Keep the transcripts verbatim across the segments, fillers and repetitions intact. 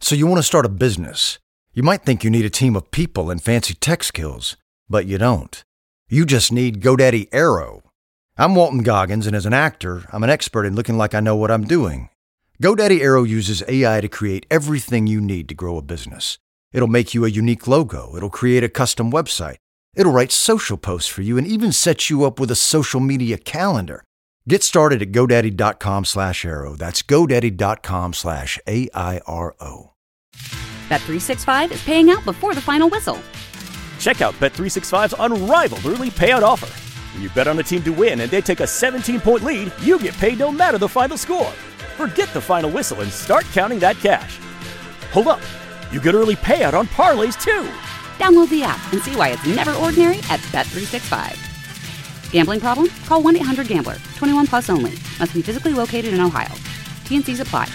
So you want to start a business. You might think you need a team of people and fancy tech skills, but you don't. You just need GoDaddy Aero. I'm Walton Goggins, and as an actor, I'm an expert in looking like I know what I'm doing. GoDaddy Aero uses A I to create everything you need to grow a business. It'll make you a unique logo. It'll create a custom website. It'll write social posts for you and even set you up with a social media calendar. Get started at GoDaddy.com slash Aero. That's GoDaddy.com slash A I R O. Bet three sixty-five is paying out before the final whistle. Check out Bet three sixty-five's unrivaled early payout offer. When you bet on a team to win and they take a seventeen-point lead, you get paid no matter the final score. Forget the final whistle and start counting that cash. Hold up. You get early payout on parlays, too. Download the app and see why it's never ordinary at Bet three sixty-five. Gambling problem? Call one eight hundred gambler. twenty-one plus only. Must be physically located in Ohio. T N Cs apply.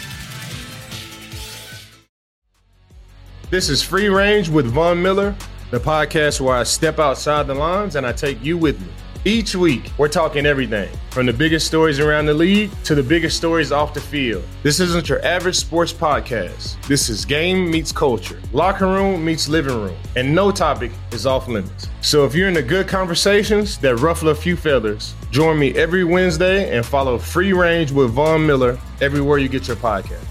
This is Free Range with Von Miller, the podcast where I step outside the lines and I take you with me. Each week, we're talking everything from the biggest stories around the league to the biggest stories off the field. This isn't your average sports podcast. This is game meets culture, locker room meets living room, and no topic is off limits. So if you're into good conversations that ruffle a few feathers, join me every Wednesday and follow Free Range with Von Miller everywhere you get your podcast.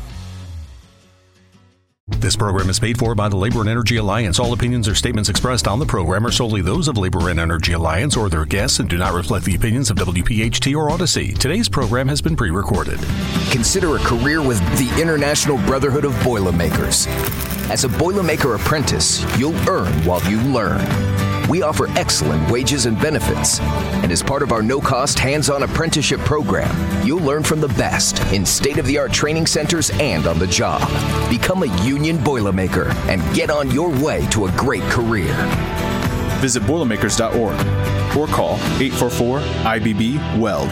This program is paid for by the Labor and Energy Alliance. All opinions or statements expressed on the program are solely those of Labor and Energy Alliance or their guests and do not reflect the opinions of W P H T or Odyssey. Today's program has been pre-recorded. Consider a career with the International Brotherhood of Boilermakers. As a Boilermaker apprentice, you'll earn while you learn. We offer excellent wages and benefits. And as part of our no-cost hands-on apprenticeship program, you'll learn from the best in state-of-the-art training centers and on the job. Become a union Boilermaker and get on your way to a great career. Visit Boilermakers dot org or call eight four four I B B weld.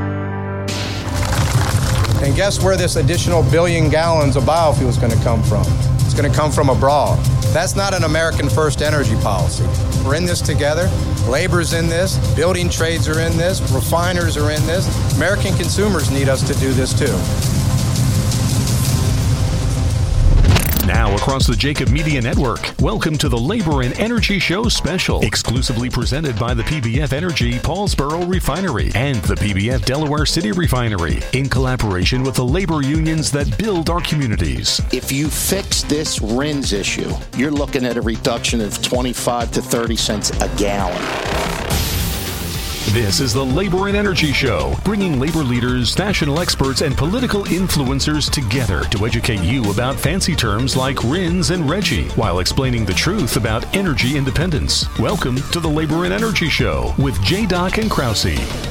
And guess where this additional billion gallons of biofuel is going to come from? It's going to come from abroad. That's not an American first energy policy. We're in this together. Labor's in this. Building trades are in this. Refiners are in this. American consumers need us to do this too. Now across the Jacob Media Network, welcome to the Labor and Energy Show special, exclusively presented by the P B F Energy Paulsboro Refinery and the P B F Delaware City Refinery, in collaboration with the labor unions that build our communities. If you fix this R I Ns issue, you're looking at a reduction of twenty-five to thirty cents a gallon. This is the Labor and Energy Show, bringing labor leaders, national experts, and political influencers together to educate you about fancy terms like R I Ns and RGGI, while explaining the truth about energy independence. Welcome to the Labor and Energy Show with J. Doc and Krause.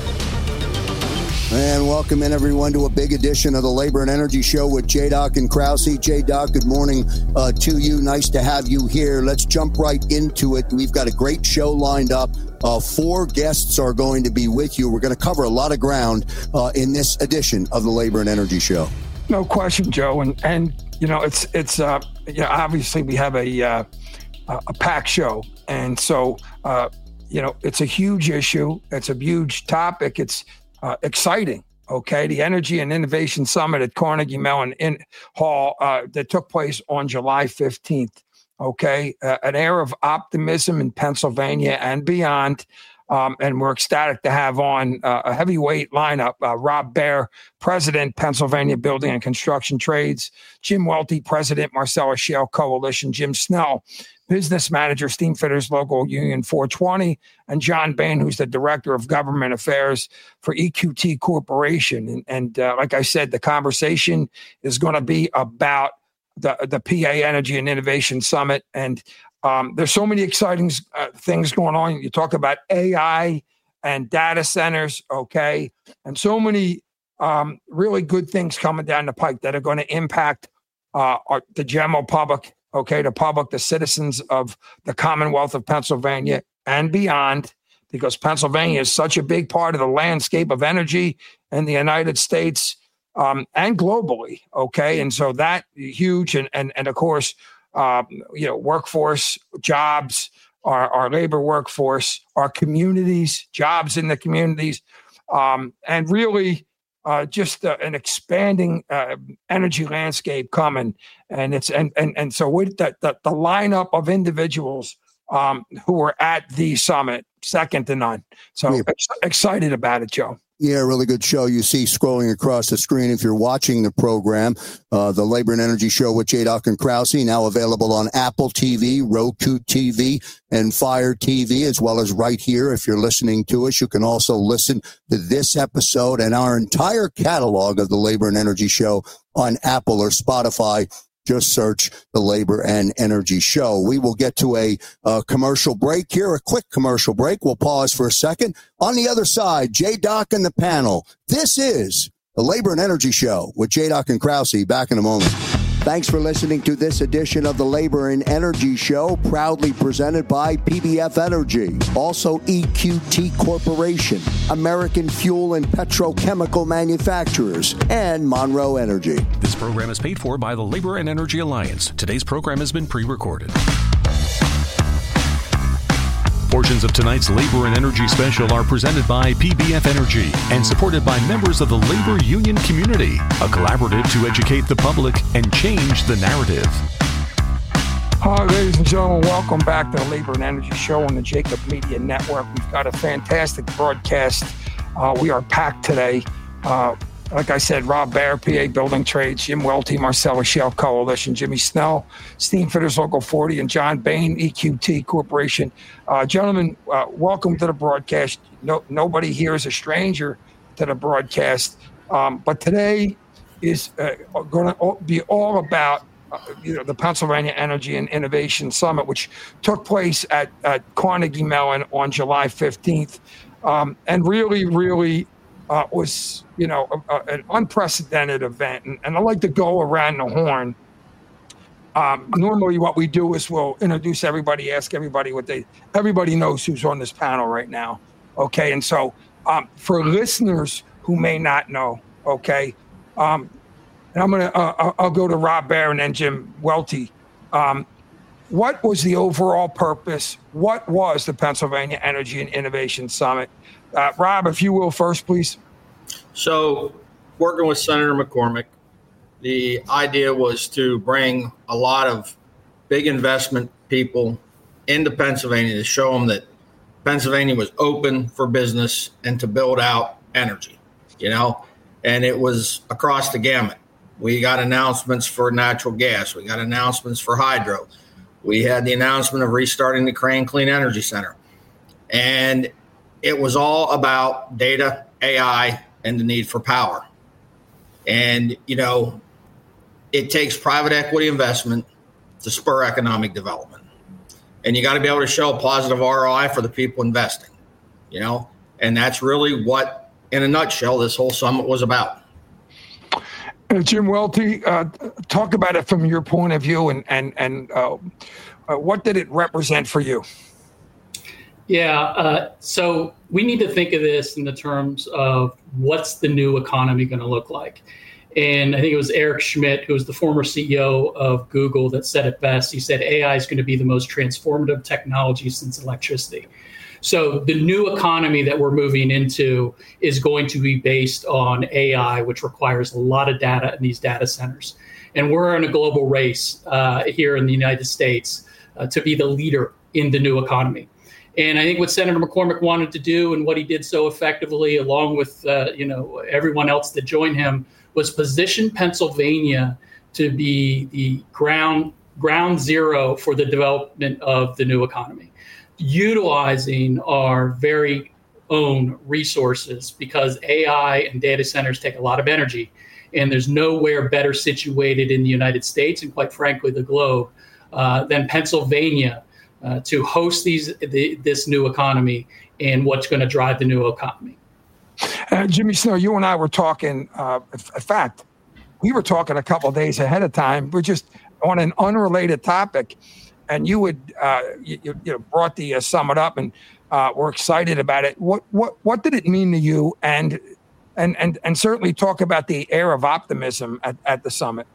And welcome in, everyone, to a big edition of the Labor and Energy Show with J. Doc and Krause. J. Doc, good morning uh, to you. Nice to have you here. Let's jump right into it. We've got a great show lined up. Uh, four guests are going to be with you. We're going to cover a lot of ground uh, in this edition of the Labor and Energy Show. No question, Joe. And, and you know, it's, it's uh, you know, obviously we have a, uh, a packed show. And so, uh, you know, it's a huge issue. It's a huge topic. It's uh, exciting. Okay. The Energy and Innovation Summit at Carnegie Mellon in Hall uh, that took place on July fifteenth. Okay, uh, an air of optimism in Pennsylvania and beyond. Um, and we're ecstatic to have on uh, a heavyweight lineup, uh, Rob Baer, President, Pennsylvania Building and Construction Trades, Jim Welty, President, Marcellus Shale Coalition, Jim Snell, Business Manager, Steamfitters Local Union four twenty, and John Bain, who's the Director of Government Affairs for E Q T Corporation. And, and uh, like I said, the conversation is going to be about the the P A Energy and Innovation Summit. And um, there's so many exciting uh, things going on. You talk about A I and data centers, okay? And so many um, really good things coming down the pike that are going to impact uh, our, the general public, okay? The public, the citizens of the Commonwealth of Pennsylvania and beyond, because Pennsylvania is such a big part of the landscape of energy in the United States. Um, and globally, okay, and so that huge, and and and of course, um, you know, workforce, jobs, our our labor workforce, our communities, jobs in the communities, um, and really, uh, just uh, an expanding uh, energy landscape coming, and it's and and and so with the the, the lineup of individuals um, who were at the summit, second to none. So Yeah. ex- excited about it, Joe. Yeah, really good show. You see scrolling across the screen if you're watching the program, uh, the Labor and Energy Show with J. Doc and Krause, now available on Apple T V, Roku T V, and Fire T V, as well as right here. If you're listening to us, you can also listen to this episode and our entire catalog of the Labor and Energy Show on Apple or Spotify. Just search the Labor and Energy Show. We will get to a, a commercial break here, a quick commercial break. We'll pause for a second. On the other side, J-Doc and the panel. This is the Labor and Energy Show with J-Doc and Krause. Back in a moment. Thanks for listening to this edition of the Labor and Energy Show, proudly presented by P B F Energy, also E Q T Corporation, American Fuel and Petrochemical Manufacturers, and Monroe Energy. This program is paid for by the Labor and Energy Alliance. Today's program has been pre-recorded. Portions of tonight's Labor and Energy Special are presented by P B F Energy and supported by members of the labor union community, a collaborative to educate the public and change the narrative. Hi, ladies and gentlemen. Welcome back to the Labor and Energy Show on the Jacob Media Network. We've got a fantastic broadcast. Uh, we are packed today. Uh, Like I said, Rob Baer, P A Building Trades, Jim Welty, Marcellus Shale Coalition, Jimmy Snell, Steamfitters Local forty, and John Bain, E Q T Corporation. Uh, gentlemen, uh, welcome to the broadcast. No, nobody here is a stranger to the broadcast, um, but today is uh, going to be all about uh, you know the Pennsylvania Energy and Innovation Summit, which took place at, at Carnegie Mellon on July fifteenth, um, and really, really uh, was you know, a, a, an unprecedented event. And, and I like to go around the horn. Um, normally what we do is we'll introduce everybody, ask everybody what they, everybody knows who's on this panel right now. Okay. And so um, for listeners who may not know, okay, um, and I'm going to, uh, I'll go to Rob Baer and then Jim Welty. Um, what was the overall purpose? What was the Pennsylvania Energy and Innovation Summit? Uh, Rob, if you will first, please. So, working with Senator McCormick, the idea was to bring a lot of big investment people into Pennsylvania to show them that Pennsylvania was open for business and to build out energy, you know, and it was across the gamut. We got announcements for natural gas. We got announcements for hydro. We had the announcement of restarting the Crane Clean Energy Center. And it was all about data, A I, and the need for power. And, you know, it takes private equity investment to spur economic development. And you got to be able to show a positive R O I for the people investing, you know, and that's really what, in a nutshell, this whole summit was about. Uh, Jim Welty, uh, talk about it from your point of view, and, and, and uh, uh, what did it represent for you? Yeah, uh, so we need to think of this in the terms of what's the new economy going to look like. And I think it was Eric Schmidt, who was the former C E O of Google, that said it best. He said A I is going to be the most transformative technology since electricity. So the new economy that we're moving into is going to be based on A I, which requires a lot of data in these data centers. And we're in a global race uh, here in the United States uh, to be the leader in the new economy. And I think what Senator McCormick wanted to do, and what he did so effectively, along with uh, you know everyone else that joined him, was position Pennsylvania to be the ground ground zero for the development of the new economy, utilizing our very own resources, because A I and data centers take a lot of energy, and there's nowhere better situated in the United States and, quite frankly, the globe uh, than Pennsylvania. Uh, to host these the, this new economy and what's going to drive the new economy. Uh, Jimmy Snow, you and I were talking, uh, in fact, we were talking a couple of days ahead of time. We're just on an unrelated topic, and you would uh, you, you know, brought the uh, summit up, and uh, we're excited about it. What what what did it mean to you? And and and and certainly talk about the air of optimism at, at the summit.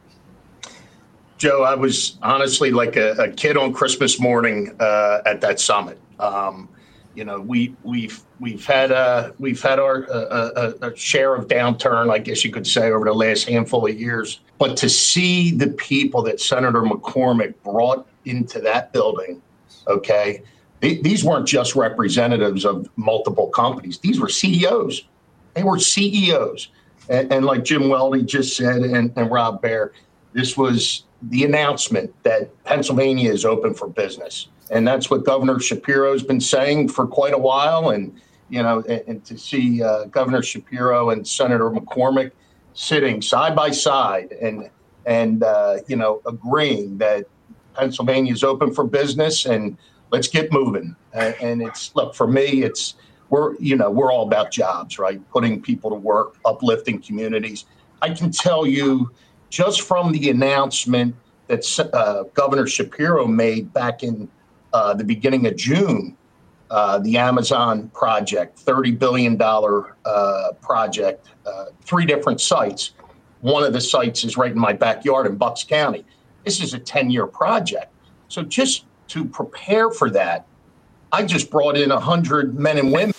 Joe, I was honestly like a, a kid on Christmas morning uh, at that summit. Um, You know, we we've we've had uh, we've had our uh, a, a share of downturn, I guess you could say, over the last handful of years. But to see the people that Senator McCormick brought into that building, okay, they, these weren't just representatives of multiple companies. These were C E Os. They were C E Os. And, and like Jim Weldy just said, and, and Rob Baer, this was the announcement that Pennsylvania is open for business. And that's what Governor Shapiro's been saying for quite a while. And, you know, and, and to see uh, Governor Shapiro and Senator McCormick sitting side by side and, and uh, you know, agreeing that Pennsylvania is open for business and let's get moving. And, and it's, look, for me, it's, we're, you know, we're all about jobs, right? Putting people to work, uplifting communities. I can tell you just from the announcement that uh, Governor Shapiro made back in Uh, the beginning of June, uh, the Amazon project, thirty billion dollars uh, project, uh, three different sites. One of the sites is right in my backyard in Bucks County. This is a ten-year project. So just to prepare for that, I just brought in one hundred men and women,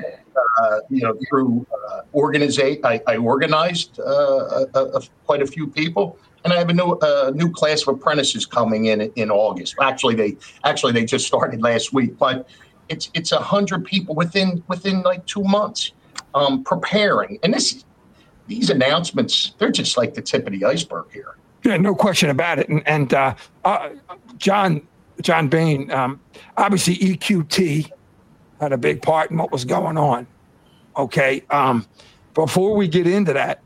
uh, you know, through uh, organization. I, I organized uh, a, a, quite a few people. And I have a new uh, new class of apprentices coming in in August. Actually, they actually they just started last week, but it's it's a hundred people within within like two months um, preparing. And this these announcements, they're just like the tip of the iceberg here. Yeah, no question about it. And, and uh, uh, John John Bain, um, obviously E Q T had a big part in what was going on. Okay, um, before we get into that.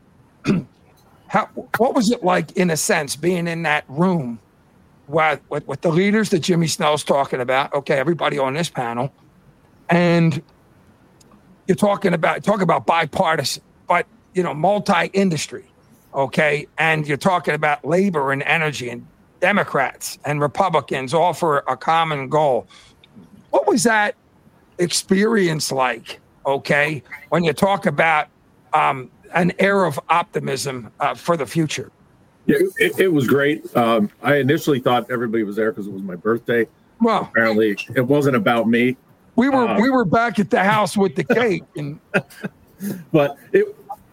How, what was it like, in a sense, being in that room with, with, with the leaders that Jimmy Snell's talking about? Okay, everybody on this panel, and you're talking about talk about bipartisan, but you know, multi-industry. Okay, and you're talking about labor and energy, and Democrats and Republicans all for a common goal. What was that experience like? Okay, when you talk about um, an air of optimism uh, for the future. Yeah, it, it was great. Um, I initially thought everybody was there because it was my birthday. Well, apparently it wasn't about me. We were uh, we were back at the house with the cake, and but it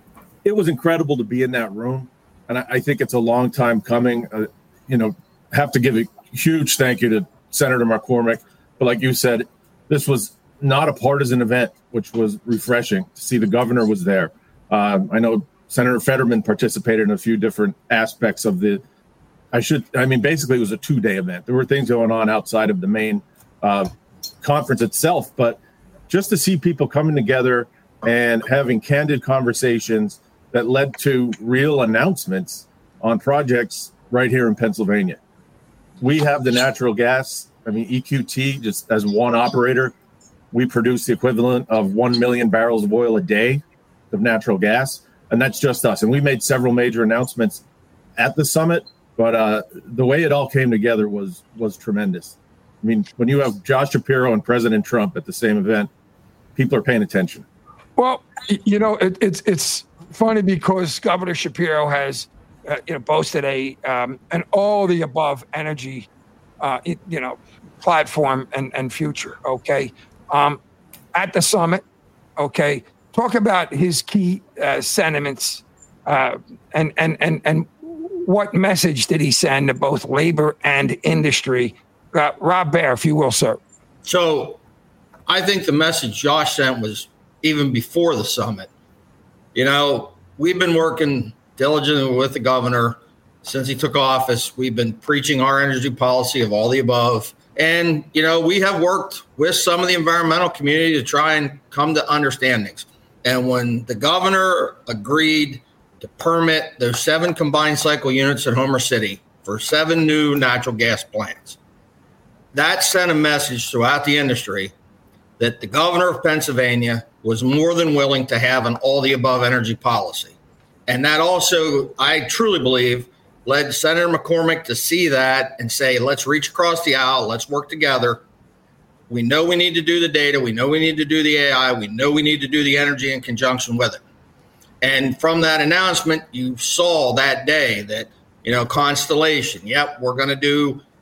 it was incredible to be in that room, and I, I think it's a long time coming. Uh, you know, have to give a huge thank you to Senator McCormick. But like you said, this was not a partisan event, which was refreshing to see. The governor was there. Um, I know Senator Fetterman participated in a few different aspects of the, I should, I mean, basically it was a two-day event. There were things going on outside of the main uh, conference itself, but just to see people coming together and having candid conversations that led to real announcements on projects right here in Pennsylvania. We have the natural gas. I mean, E Q T, just as one operator, we produce the equivalent of one million barrels of oil a day of natural gas, and that's just us. And we made several major announcements at the summit, but uh, the way it all came together was was tremendous. I mean, when you have Josh Shapiro and President Trump at the same event, people are paying attention. Well, you know, it, it's it's funny because Governor Shapiro has, uh, you know, boasted a um, an all the above energy, uh, you know, platform and and future. Okay, um, at the summit, okay. Talk about his key uh, sentiments uh, and, and, and, and what message did he send to both labor and industry? Uh, Rob Baer, if you will, sir. So I think the message Josh sent was even before the summit. You know, we've been working diligently with the governor since he took office. We've been preaching our energy policy of all the above. And, you know, we have worked with some of the environmental community to try and come to understandings. And when the governor agreed to permit those seven combined cycle units at Homer City for seven new natural gas plants, that sent a message throughout the industry that the governor of Pennsylvania was more than willing to have an all-the-above energy policy. And that also, I truly believe, led Senator McCormick to see that and say, let's reach across the aisle, let's work together. We know we need to do the data. We know we need to do the A I. We know we need to do the energy in conjunction with it. And from that announcement, you saw that day that, you know, Constellation, yep, we're going to do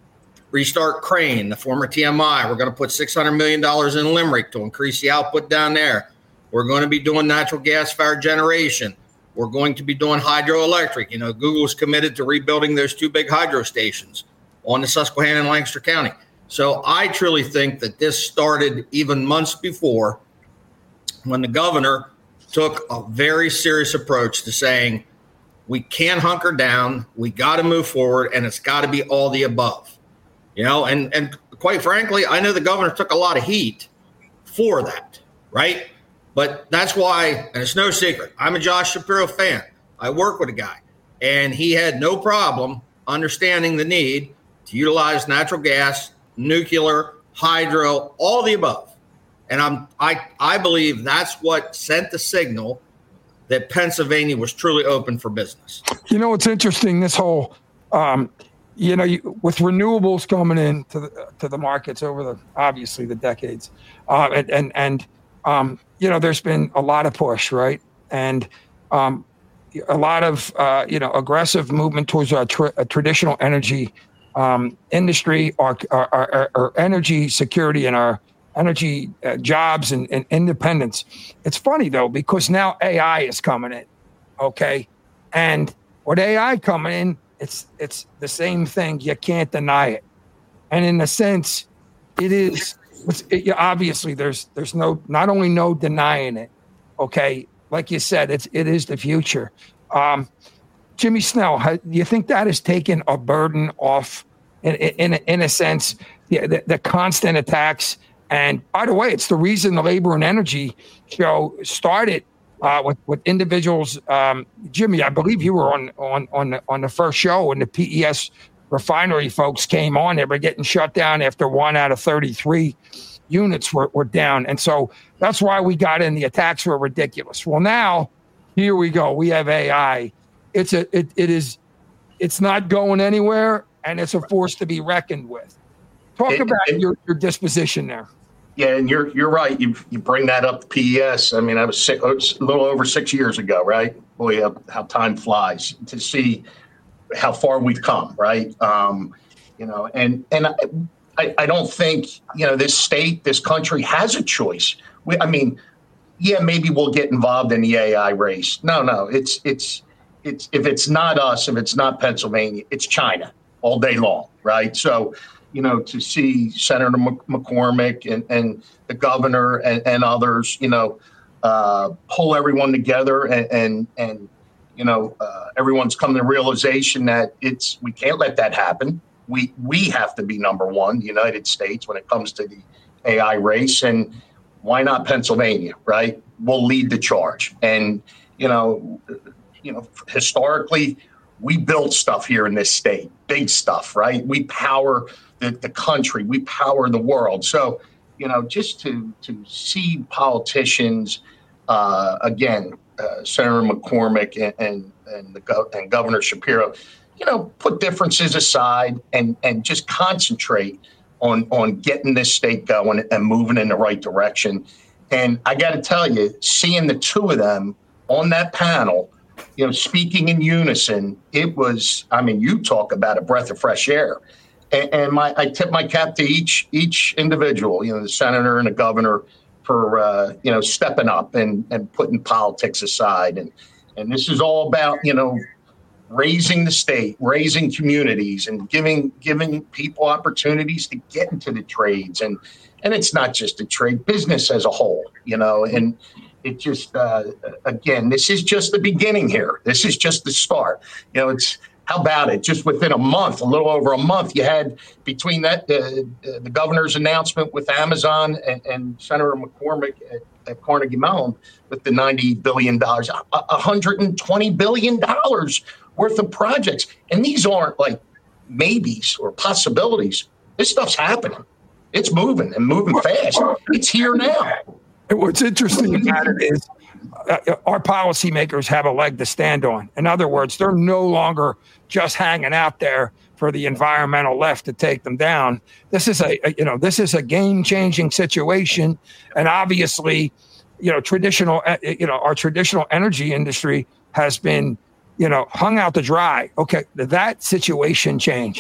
restart Crane, the former T M I. We're going to put six hundred million dollars in Limerick to increase the output down there. We're going to be doing natural gas-fired generation. We're going to be doing hydroelectric. You know, Google's committed to rebuilding those two big hydro stations on the Susquehanna and Lancaster County. So I truly think that this started even months before, when the governor took a very serious approach to saying, we can't hunker down, we got to move forward, and it's got to be all the above. You know, and, and quite frankly, I know the governor took a lot of heat for that, right? But that's why, and it's no secret, I'm a Josh Shapiro fan. I work with a guy, and he had no problem understanding the need to utilize natural gas, nuclear, hydro, all the above. And I'm, I, I believe that's what sent the signal that Pennsylvania was truly open for business. You know, it's interesting, this whole, um, you know, you, with renewables coming in to the, to the markets over the, obviously the decades, uh, and, and, and um, you know, there's been a lot of push, right? And um, a lot of, uh, you know, aggressive movement towards our tra- a traditional energy um, industry, our, our, our, our energy security and our energy uh, jobs and, and independence. It's funny, though, because now A I is coming in, okay? And with A I coming in, it's it's the same thing. You can't deny it. And in a sense, it is, it's, it, obviously, there's there's no, not only no denying it, okay? Like you said, it's it is the future. Um, Jimmy Snell, how, do you think that has taken a burden off, in, in, in a sense, the, the, the constant attacks? And by the way, it's the reason the Labor and Energy show started uh, with with individuals. Um, Jimmy, I believe you were on on on the, on the first show when the P E S refinery folks came on. They were getting shut down after one out of thirty-three units were, were down, and so that's why we got in. The attacks were ridiculous. Well, now here we go. We have A I. It's a it it is it's not going anywhere, and it's a force to be reckoned with. Talk it, about it, your your disposition there. Yeah, and you're you're right. You you bring that up, P E S. I mean, I was, six, was a little over six years ago, right? Boy, how, how time flies to see how far we've come, right? Um, you know, and and I, I don't think, you know, this state, this country has a choice. We, I mean, yeah, maybe we'll get involved in the A I race. No, no, it's it's it's if it's not us, if it's not Pennsylvania, it's China all day long, right? So, you know, to see Senator McCormick and, and the governor and, and others, you know, uh, pull everyone together and, and, and you know, uh, everyone's come to the realization that it's we can't let that happen. We we have to be number one, the United States, when it comes to the A I race. And why not Pennsylvania, right? We'll lead the charge. And, you know, you know, historically, we build stuff here in this state, big stuff, right? We power the, the country, we power the world. So, you know, just to to see politicians, uh, again, uh, Senator McCormick and and and, the go- and Governor Shapiro, you know, put differences aside and and just concentrate on on getting this state going and moving in the right direction. And I got to tell you, seeing the two of them on that panel, you know, speaking in unison, it was, I mean, you talk about a breath of fresh air. And, and my, I tip my cap to each each individual, you know, the senator and the governor for, uh, you know, stepping up and, and putting politics aside. And, and this is all about, you know, raising the state, raising communities and giving giving people opportunities to get into the trades. And, and it's not just a trade, business as a whole, you know, and it just, uh, again, this is just the beginning here. This is just the start. You know, it's, how about it? Just within a month, a little over a month, you had between that, uh, the governor's announcement with Amazon and, and Senator McCormick at, at Carnegie Mellon with the ninety billion dollars, one hundred twenty billion dollars worth of projects. And these aren't like maybes or possibilities. This stuff's happening. It's moving and moving fast. It's here now. What's interesting about it is uh, our policymakers have a leg to stand on. In other words, they're no longer just hanging out there for the environmental left to take them down. This is a, a you know, this is a game-changing situation, and obviously, you know, traditional, uh, you know, our traditional energy industry has been, you know, hung out to dry. Okay, that situation changed.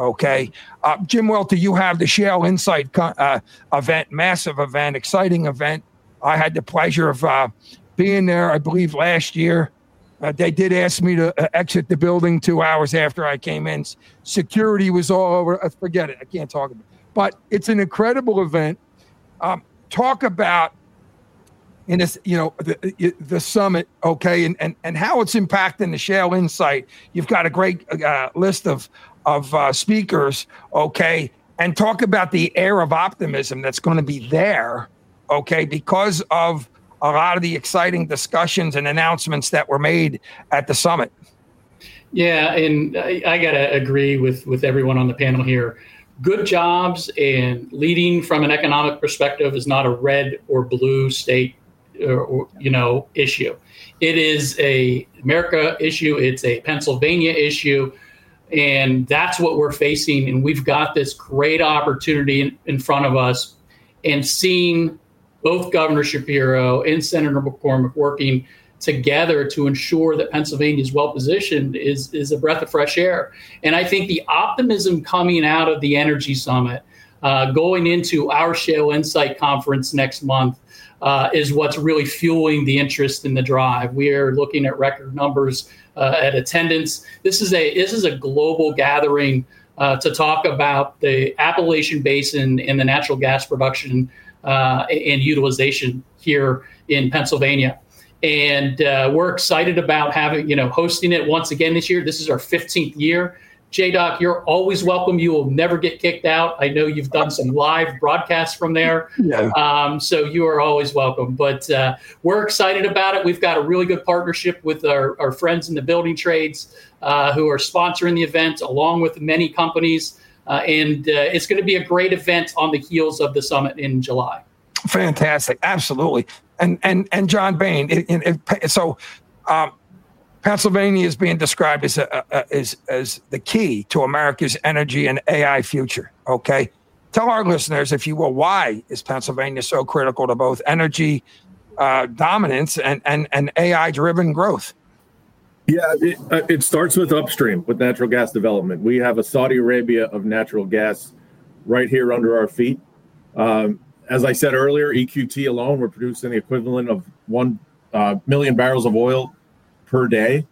Okay. Uh, Jim Welter, you have the Shale Insight uh, event, massive event, exciting event. I had the pleasure of uh, being there, I believe, last year. Uh, they did ask me to uh, exit the building two hours after I came in. Security was all over. Uh, forget it. I can't talk about it. But it's an incredible event. Um, talk about in this, you know, the, the summit, okay, and, and, and how it's impacting the Shale Insight. You've got a great uh, list of of uh, speakers, okay, and talk about the air of optimism that's going to be there, okay, because of a lot of the exciting discussions and announcements that were made at the summit. Yeah, and I, I got to agree with, with everyone on the panel here. Good jobs and leading from an economic perspective is not a red or blue state or, or you know issue. It is a America issue. It's a Pennsylvania issue. And that's what we're facing. And we've got this great opportunity in, in front of us. And seeing both Governor Shapiro and Senator McCormick working together to ensure that Pennsylvania is well positioned is, is a breath of fresh air. And I think the optimism coming out of the Energy Summit, uh, going into our Shale Insight Conference next month, uh, is what's really fueling the interest in the drive. We are looking at record numbers uh, at attendance. This is a this is a global gathering uh, to talk about the Appalachian Basin and the natural gas production uh, and utilization here in Pennsylvania. And uh, we're excited about having, you know, hosting it once again this year. This is our fifteenth year. J-Doc, you're always welcome. You will never get kicked out. I know you've done some live broadcasts from there. Yeah. Um, so you are always welcome. But uh, we're excited about it. We've got a really good partnership with our, our friends in the building trades uh, who are sponsoring the event, along with many companies. Uh, and uh, it's going to be a great event on the heels of the summit in July. Fantastic. Absolutely. And and and John Bain, it, it, it, so um, Pennsylvania is being described as a, a, as as the key to America's energy and A I future. Okay, tell our listeners, if you will, why is Pennsylvania so critical to both energy uh, dominance and and and A I driven growth? Yeah, it, uh, it starts with upstream with natural gas development. We have a Saudi Arabia of natural gas right here under our feet. Um, As I said earlier, E Q T alone, we're producing the equivalent of one uh, million barrels of oil per day.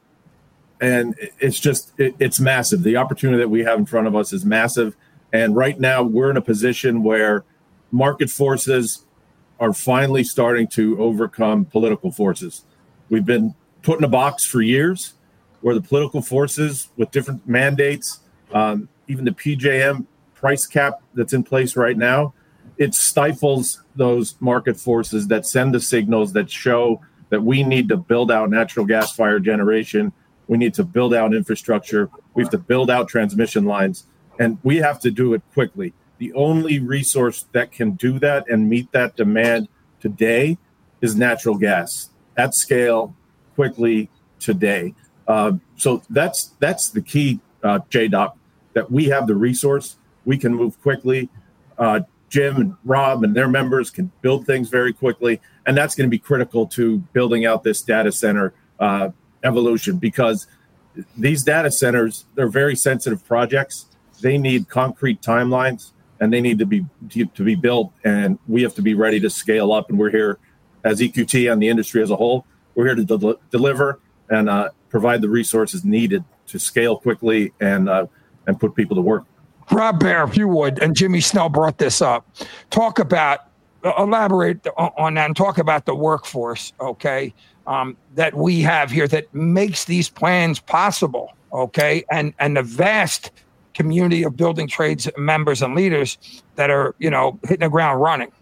And it's just, it, it's massive. The opportunity that we have in front of us is massive. And right now we're in a position where market forces are finally starting to overcome political forces. We've been put in a box for years where the political forces with different mandates, um, even the P J M price cap that's in place right now, it stifles those market forces that send the signals that show that we need to build out natural gas fired generation. We need to build out infrastructure. We have to build out transmission lines, and we have to do it quickly. The only resource that can do that and meet that demand today is natural gas at scale, quickly today. Uh, so that's that's the key, uh, J-Doc, that we have the resource. We can move quickly. Uh, Jim and Rob and their members can build things very quickly, and that's going to be critical to building out this data center uh, evolution, because these data centers, they're very sensitive projects. They need concrete timelines, and they need to be to be built, and we have to be ready to scale up. And we're here as E Q T and the industry as a whole. We're here to del- deliver and uh, provide the resources needed to scale quickly and uh, and put people to work. Rob Baer, if you would, and Jimmy Snell brought this up, talk about, uh, elaborate on that and talk about the workforce, okay, um, that we have here that makes these plans possible, okay, and, and the vast community of building trades members and leaders that are, you know, hitting the ground running.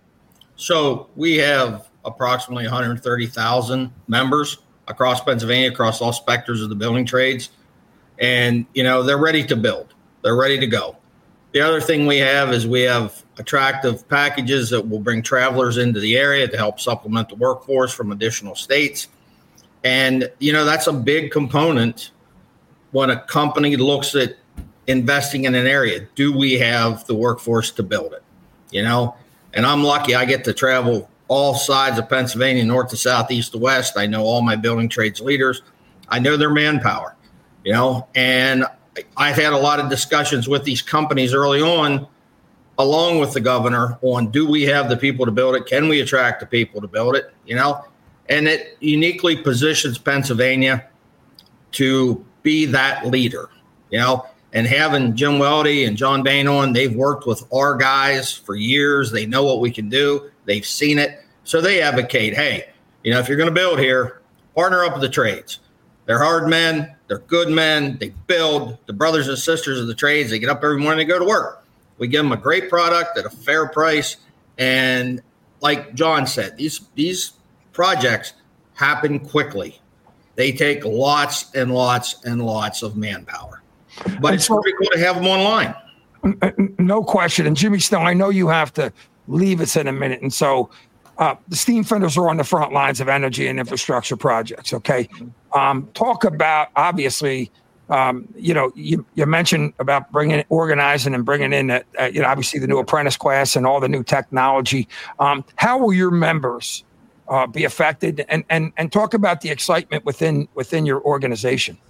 So we have approximately one hundred thirty thousand members across Pennsylvania, across all specters of the building trades. And, you know, they're ready to build. They're ready to go. The other thing we have is we have attractive packages that will bring travelers into the area to help supplement the workforce from additional states. And, you know, that's a big component when a company looks at investing in an area. Do we have the workforce to build it? You know, and I'm lucky I get to travel all sides of Pennsylvania, north to south, east to west. I know all my building trades leaders. I know their manpower, you know, and I've had a lot of discussions with these companies early on, along with the governor, on do we have the people to build it? Can we attract the people to build it? You know, and it uniquely positions Pennsylvania to be that leader, you know, and having Jim Weldy and John Bain on, they've worked with our guys for years. They know what we can do. They've seen it. So they advocate, hey, you know, if you're going to build here, partner up with the trades. They're hard men. They're good men. They build. The brothers and sisters of the trades, they get up every morning, they go to work. We give them a great product at a fair price. And like John said, these these projects happen quickly. They take lots and lots and lots of manpower. But it's pretty cool to have them online. No question. And Jimmy Snow, I know you have to leave us in a minute. And so uh, the steam fitters are on the front lines of energy and infrastructure projects, okay? Um, talk about, obviously, um, you know, you, you mentioned about bringing, organizing and bringing in, uh, you know, obviously the new apprentice class and all the new technology. Um, how will your members uh, be affected? And, and, and talk about the excitement within within your organization.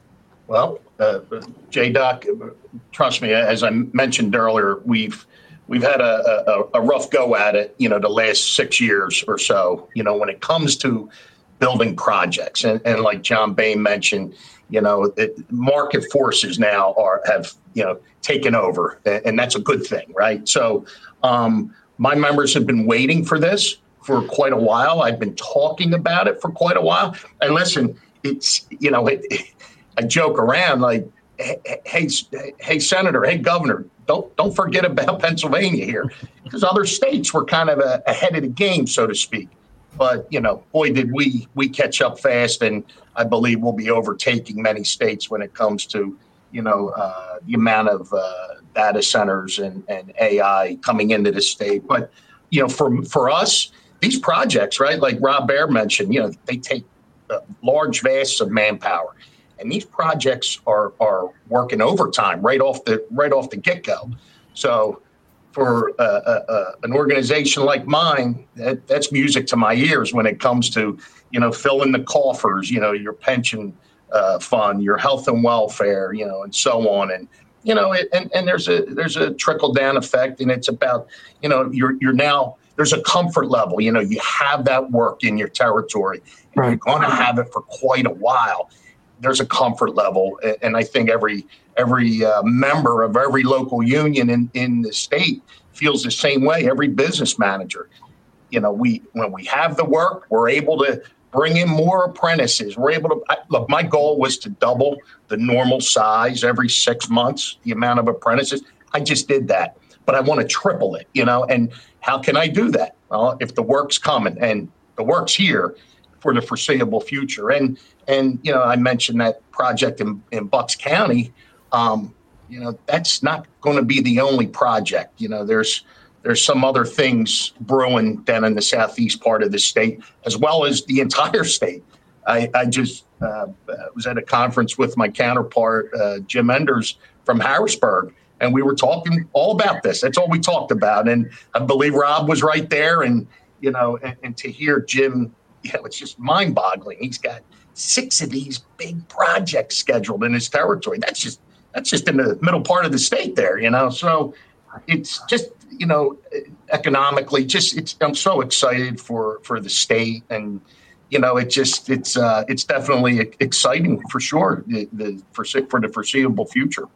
Well, uh, J-Doc, trust me, as I mentioned earlier, we've we've had a, a, a rough go at it, you know, the last six years or so, you know, when it comes to building projects. And, and like John Bain mentioned, you know, it, market forces now are have, you know, taken over, and that's a good thing, right? So um, my members have been waiting for this for quite a while. I've been talking about it for quite a while. And listen, it's, you know, it, it I joke around like, hey, hey, hey, Senator, hey, Governor, don't don't forget about Pennsylvania here, because other states were kind of a, ahead of the game, so to speak. But, you know, boy, did we we catch up fast, and I believe we'll be overtaking many states when it comes to, you know, uh, the amount of uh, data centers and, and A I coming into the state. But, you know, for for us, these projects, right, like Rob Baer mentioned, you know, they take uh, large vasts of manpower. And these projects are are working overtime right off the right off the get-go. So for uh, uh, uh, an organization like mine, that, that's music to my ears when it comes to, you know, filling the coffers, you know, your pension uh, fund, your health and welfare, you know, and so on. And, you know, it, and, and there's a there's a trickle down effect, and it's about, you know, you're you're now there's a comfort level. You know, you have that work in your territory, and right. You're going to have it for quite a while. There's a comfort level, and I think every every uh, member of every local union in, in the state feels the same way. Every business manager, you know, we when we have the work, we're able to bring in more apprentices. We're able to I, look. My goal was to double the normal size every six months, the amount of apprentices. I just did that, but I want to triple it. You know, and how can I do that? Well, if the work's coming, and the work's here for the foreseeable future. And, and you know, I mentioned that project in, in Bucks County. Um, you know, that's not going to be the only project. You know, there's there's some other things brewing down in the southeast part of the state, as well as the entire state. I, I just uh, was at a conference with my counterpart, uh, Jim Enders from Harrisburg, and we were talking all about this. That's all we talked about. And I believe Rob was right there. And, you know, and, and to hear Jim, you know, it's just mind-boggling. He's got six of these big projects scheduled in his territory. That's just that's just in the middle part of the state there, you know. So it's just, you know, economically, just it's. I'm so excited for for the state, and you know, it just it's uh, it's definitely exciting for sure. The, the for for the foreseeable future.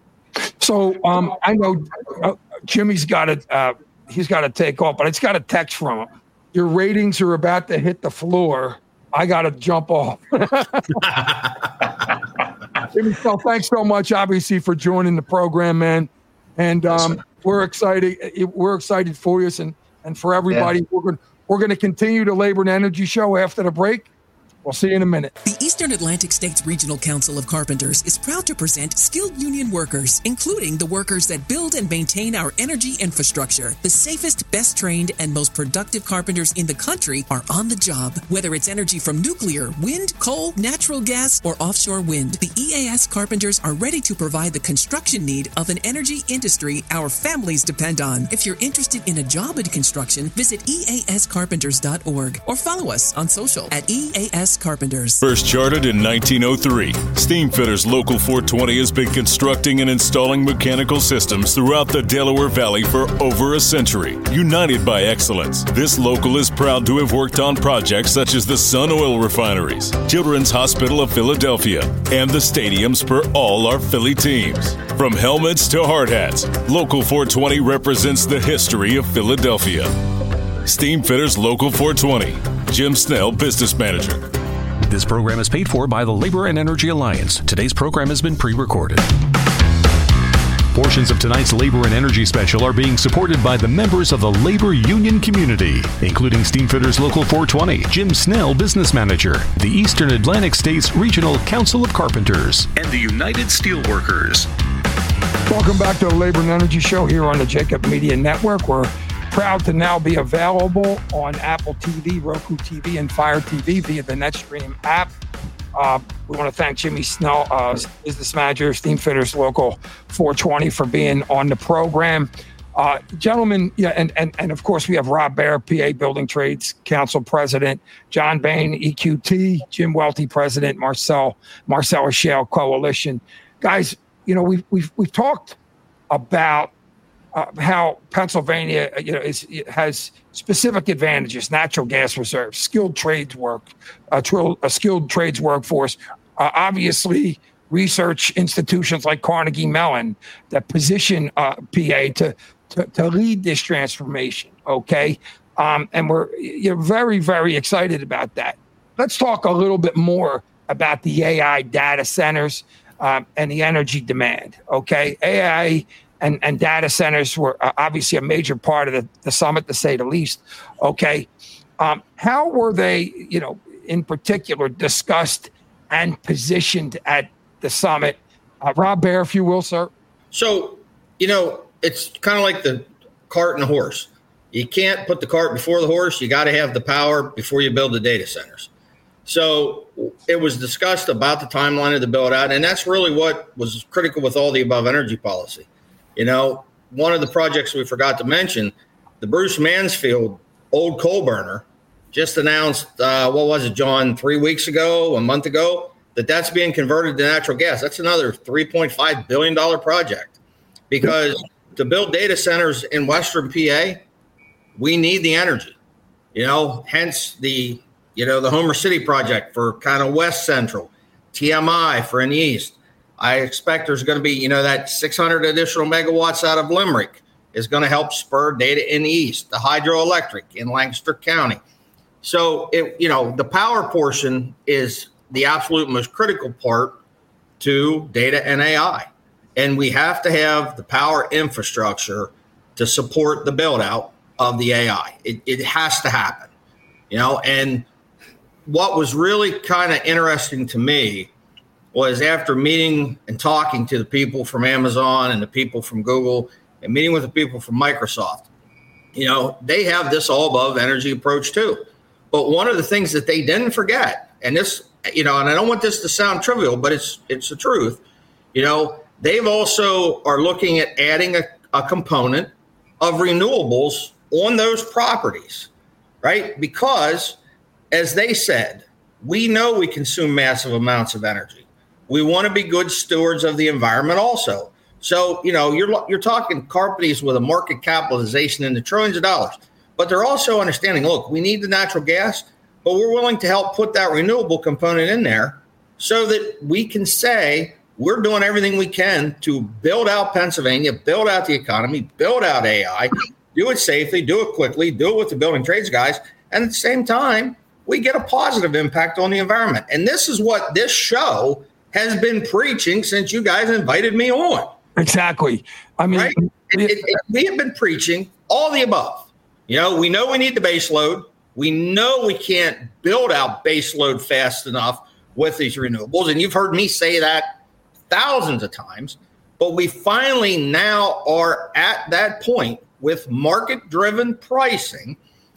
So um, I know uh, Jimmy's got to uh, he's got to take off, but it's got a text from him. Your ratings are about to hit the floor. I got to jump off. Jimmy, so thanks so much, obviously, for joining the program, man. And um, we're excited. We're excited for you and, and for everybody. Yeah. We're going we're going to continue the Labor and Energy Show after the break. We'll see you in a minute. The Eastern Atlantic States Regional Council of Carpenters is proud to present skilled union workers, including the workers that build and maintain our energy infrastructure. The safest, best trained, and most productive carpenters in the country are on the job. Whether it's energy from nuclear, wind, coal, natural gas, or offshore wind, the E A S carpenters are ready to provide the construction need of an energy industry our families depend on. If you're interested in a job in construction, visit E A S carpenters dot org or follow us on social at E A S Best Carpenters. First chartered in nineteen oh three, Steamfitters Local four twenty has been constructing and installing mechanical systems throughout the Delaware Valley for over a century. United by excellence, this local is proud to have worked on projects such as the Sun Oil Refineries, Children's Hospital of Philadelphia, and the stadiums for all our Philly teams. From helmets to hard hats, Local four twenty represents the history of Philadelphia. Steamfitters Local four twenty. Jim Snell, Business Manager. This program is paid for by the Labor and Energy Alliance. Today's program has been pre-recorded. Portions of tonight's Labor and Energy Special are being supported by the members of the labor union community, including Steamfitters Local four twenty, Jim Snell, Business Manager, the Eastern Atlantic States Regional Council of Carpenters, and the United Steelworkers. Welcome back to the Labor and Energy Show here on the Jacob Media Network. We're proud to now be available on Apple T V, Roku T V, and Fire T V via the NetStream app. Uh, we want to thank Jimmy Snell, uh, Business Manager, Steamfitters Local four twenty, for being on the program. Uh, gentlemen, yeah, and, and, and of course we have Rob Baer, P A Building Trades Council President, John Bain, E Q T, Jim Welty, President, Marcel, Marcellus Shale Coalition. Guys, you know, we've, we've, we've talked about Uh, how Pennsylvania, you know, is, has specific advantages: natural gas reserves, skilled trades work, a, tr- a skilled trades workforce. Uh, obviously, research institutions like Carnegie Mellon that position uh, P A to, to to lead this transformation. Okay, um, and we're you're very very excited about that. Let's talk a little bit more about the A I data centers um, and the energy demand. Okay, A I. And, and data centers were uh, obviously a major part of the, the summit, to say the least. Okay. Um, how were they, you know, in particular discussed and positioned at the summit? Uh, Rob Baer, if you will, sir. So, you know, it's kind of like the cart and the horse. You can't put the cart before the horse. You got to have the power before you build the data centers. So it was discussed about the timeline of the build out. And that's really what was critical with all the above energy policy. You know, one of the projects we forgot to mention, the Bruce Mansfield old coal burner just announced, uh, what was it, John, three weeks ago, a month ago, that that's being converted to natural gas. That's another three point five billion dollars project, because to build data centers in Western P A, we need the energy, you know, hence the, you know, the Homer City project for kind of West Central, T M I for in the East. I expect there's going to be, you know, that six hundred additional megawatts out of Limerick is going to help spur data in the East, the hydroelectric in Lancaster County. So, it, you know, the power portion is the absolute most critical part to data and A I. And we have to have the power infrastructure to support the build out of the A I. It, it has to happen, you know, and what was really kind of interesting to me was after meeting and talking to the people from Amazon and the people from Google and meeting with the people from Microsoft, you know, they have this all above energy approach too. But one of the things that they didn't forget, and this, you know, and I don't want this to sound trivial, but it's it's the truth, you know, they've also are looking at adding a, a component of renewables on those properties, right? Because as they said, we know we consume massive amounts of energy. We want to be good stewards of the environment also. So, you know, you're you're talking companies with a market capitalization in the trillions of dollars, but they're also understanding, look, we need the natural gas, but we're willing to help put that renewable component in there so that we can say we're doing everything we can to build out Pennsylvania, build out the economy, build out A I, do it safely, do it quickly, do it with the building trades guys. And at the same time, we get a positive impact on the environment. And this is what this show has been preaching since you guys invited me on. Exactly. I mean, right? it, it, it, we have been preaching all the above. You know, we know we need the base load. We know we can't build out base load fast enough with these renewables. And you've heard me say that thousands of times. But we finally now are at that point with market-driven pricing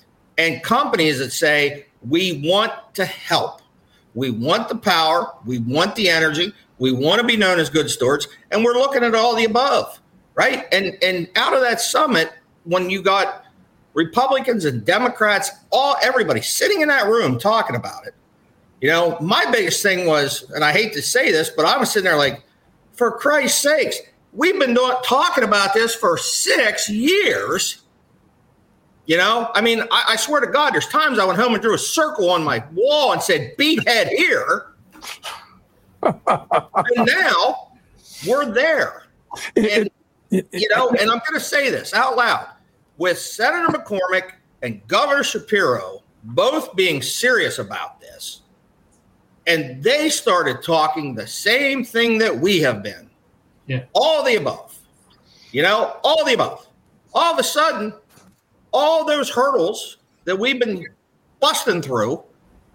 and companies that say, we want to help. We want the power. We want the energy. We want to be known as good stewards. And we're looking at all the above, right? And and out of that summit, when you got Republicans and Democrats, all everybody sitting in that room talking about it, You know, my biggest thing was, and I hate to say this, but I was sitting there like, for Christ's sakes, we've been doing, talking about this for six years. You know, I mean, I, I swear to God, there's times I went home and drew a circle on my wall and said, beathead here. And now we're there. And, you know, and I'm going to say this out loud. With Senator McCormick and Governor Shapiro both being serious about this, and they started talking the same thing that we have been. Yeah. All the above. You know, all the above. All of a sudden, all those hurdles that we've been busting through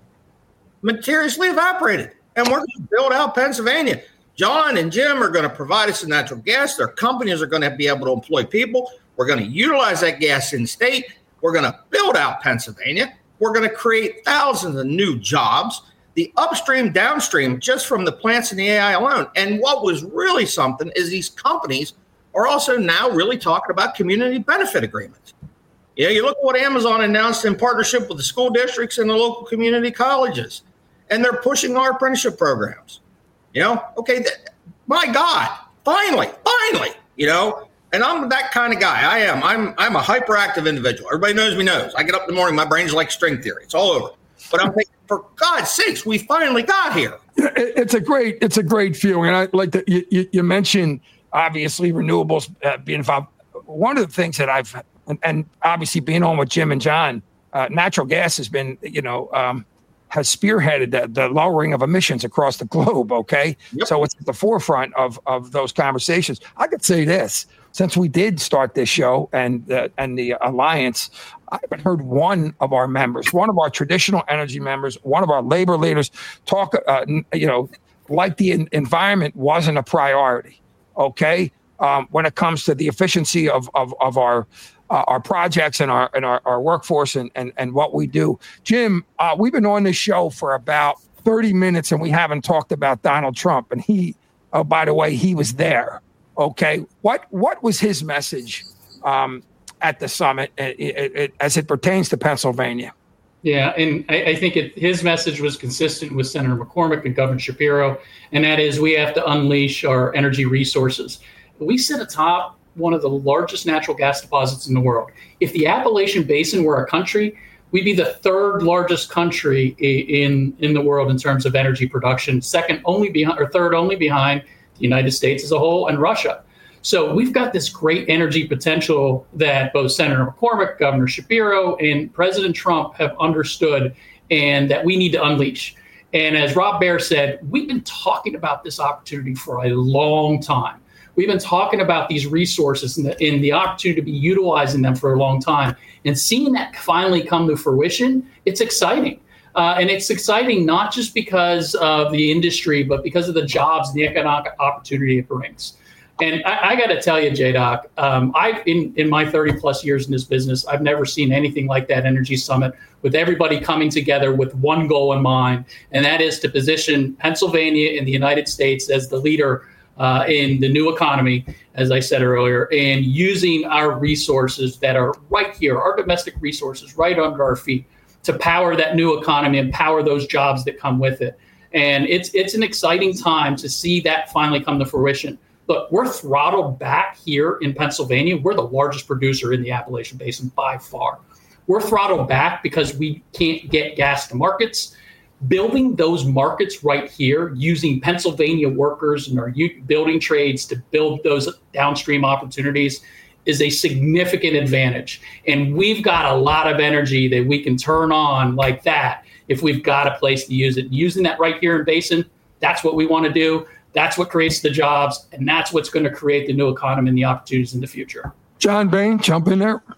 mysteriously evaporated. And we're going to build out Pennsylvania. John and Jim are going to provide us the natural gas. Their companies are going to be able to employ people. We're going to utilize that gas in state. We're going to build out Pennsylvania. We're going to create thousands of new jobs, the upstream, downstream, just from the plants in the A I alone. And what was really something is these companies are also now really talking about community benefit agreements. Yeah, you look at what Amazon announced in partnership with the school districts and the local community colleges, and they're pushing our apprenticeship programs. You know, okay, th- my God, finally, finally, you know, and I'm that kind of guy. I am. I'm I'm a hyperactive individual. Everybody knows me knows. I get up in the morning, my brain's like string theory. It's all over. But I'm thinking, for God's sakes, we finally got here. It's a great, it's a great feeling. And I like that you, you, you mentioned, obviously, renewables uh, being involved. One of the things that I've, and, and obviously being on with Jim and John, uh, natural gas has been, you know, um, has spearheaded the, the lowering of emissions across the globe, okay? Yep. So it's at the forefront of, of those conversations. I could say this, since we did start this show and, uh, and the Alliance, I haven't heard one of our members, one of our traditional energy members, one of our labor leaders talk, uh, you know, like the in- environment wasn't a priority, okay? Um, when it comes to the efficiency of, of, of our Uh, our projects and our and our, our workforce and, and, and what we do. Jim, uh, we've been on this show for about thirty minutes and we haven't talked about Donald Trump. And he, oh, by the way, he was there. Okay. What what was his message um, at the summit it, it, it, as it pertains to Pennsylvania? Yeah, and I, I think it, his message was consistent with Senator McCormick and Governor Shapiro, and that is we have to unleash our energy resources. We sit atop one of the largest natural gas deposits in the world. If the Appalachian Basin were a country, we'd be the third largest country in in the world in terms of energy production, second only behind, or third only behind the United States as a whole and Russia. So we've got this great energy potential that both Senator McCormick, Governor Shapiro, and President Trump have understood and that we need to unleash. And as Rob Baer said, we've been talking about this opportunity for a long time. We've been talking about these resources and the, and the opportunity to be utilizing them for a long time. And seeing that finally come to fruition, it's exciting. Uh, and it's exciting not just because of the industry, but because of the jobs and the economic opportunity it brings. And I, I got to tell you, J-Doc, um, I've in, in my thirty plus years in this business, I've never seen anything like that Energy Summit with everybody coming together with one goal in mind, and that is to position Pennsylvania in the United States as the leader Uh, in the new economy, as I said earlier, and using our resources that are right here, our domestic resources right under our feet to power that new economy and power those jobs that come with it. And it's it's an exciting time to see that finally come to fruition. Look, we're throttled back here in Pennsylvania. We're the largest producer in the Appalachian Basin by far. We're throttled back because we can't get gas to markets. Building those markets right here using Pennsylvania workers and our building trades to build those downstream opportunities is a significant advantage. And we've got a lot of energy that we can turn on like that if we've got a place to use it. Using that right here in Basin, that's what we want to do. That's what creates the jobs, and that's what's going to create the new economy and the opportunities in the future. John Bain, jump in there.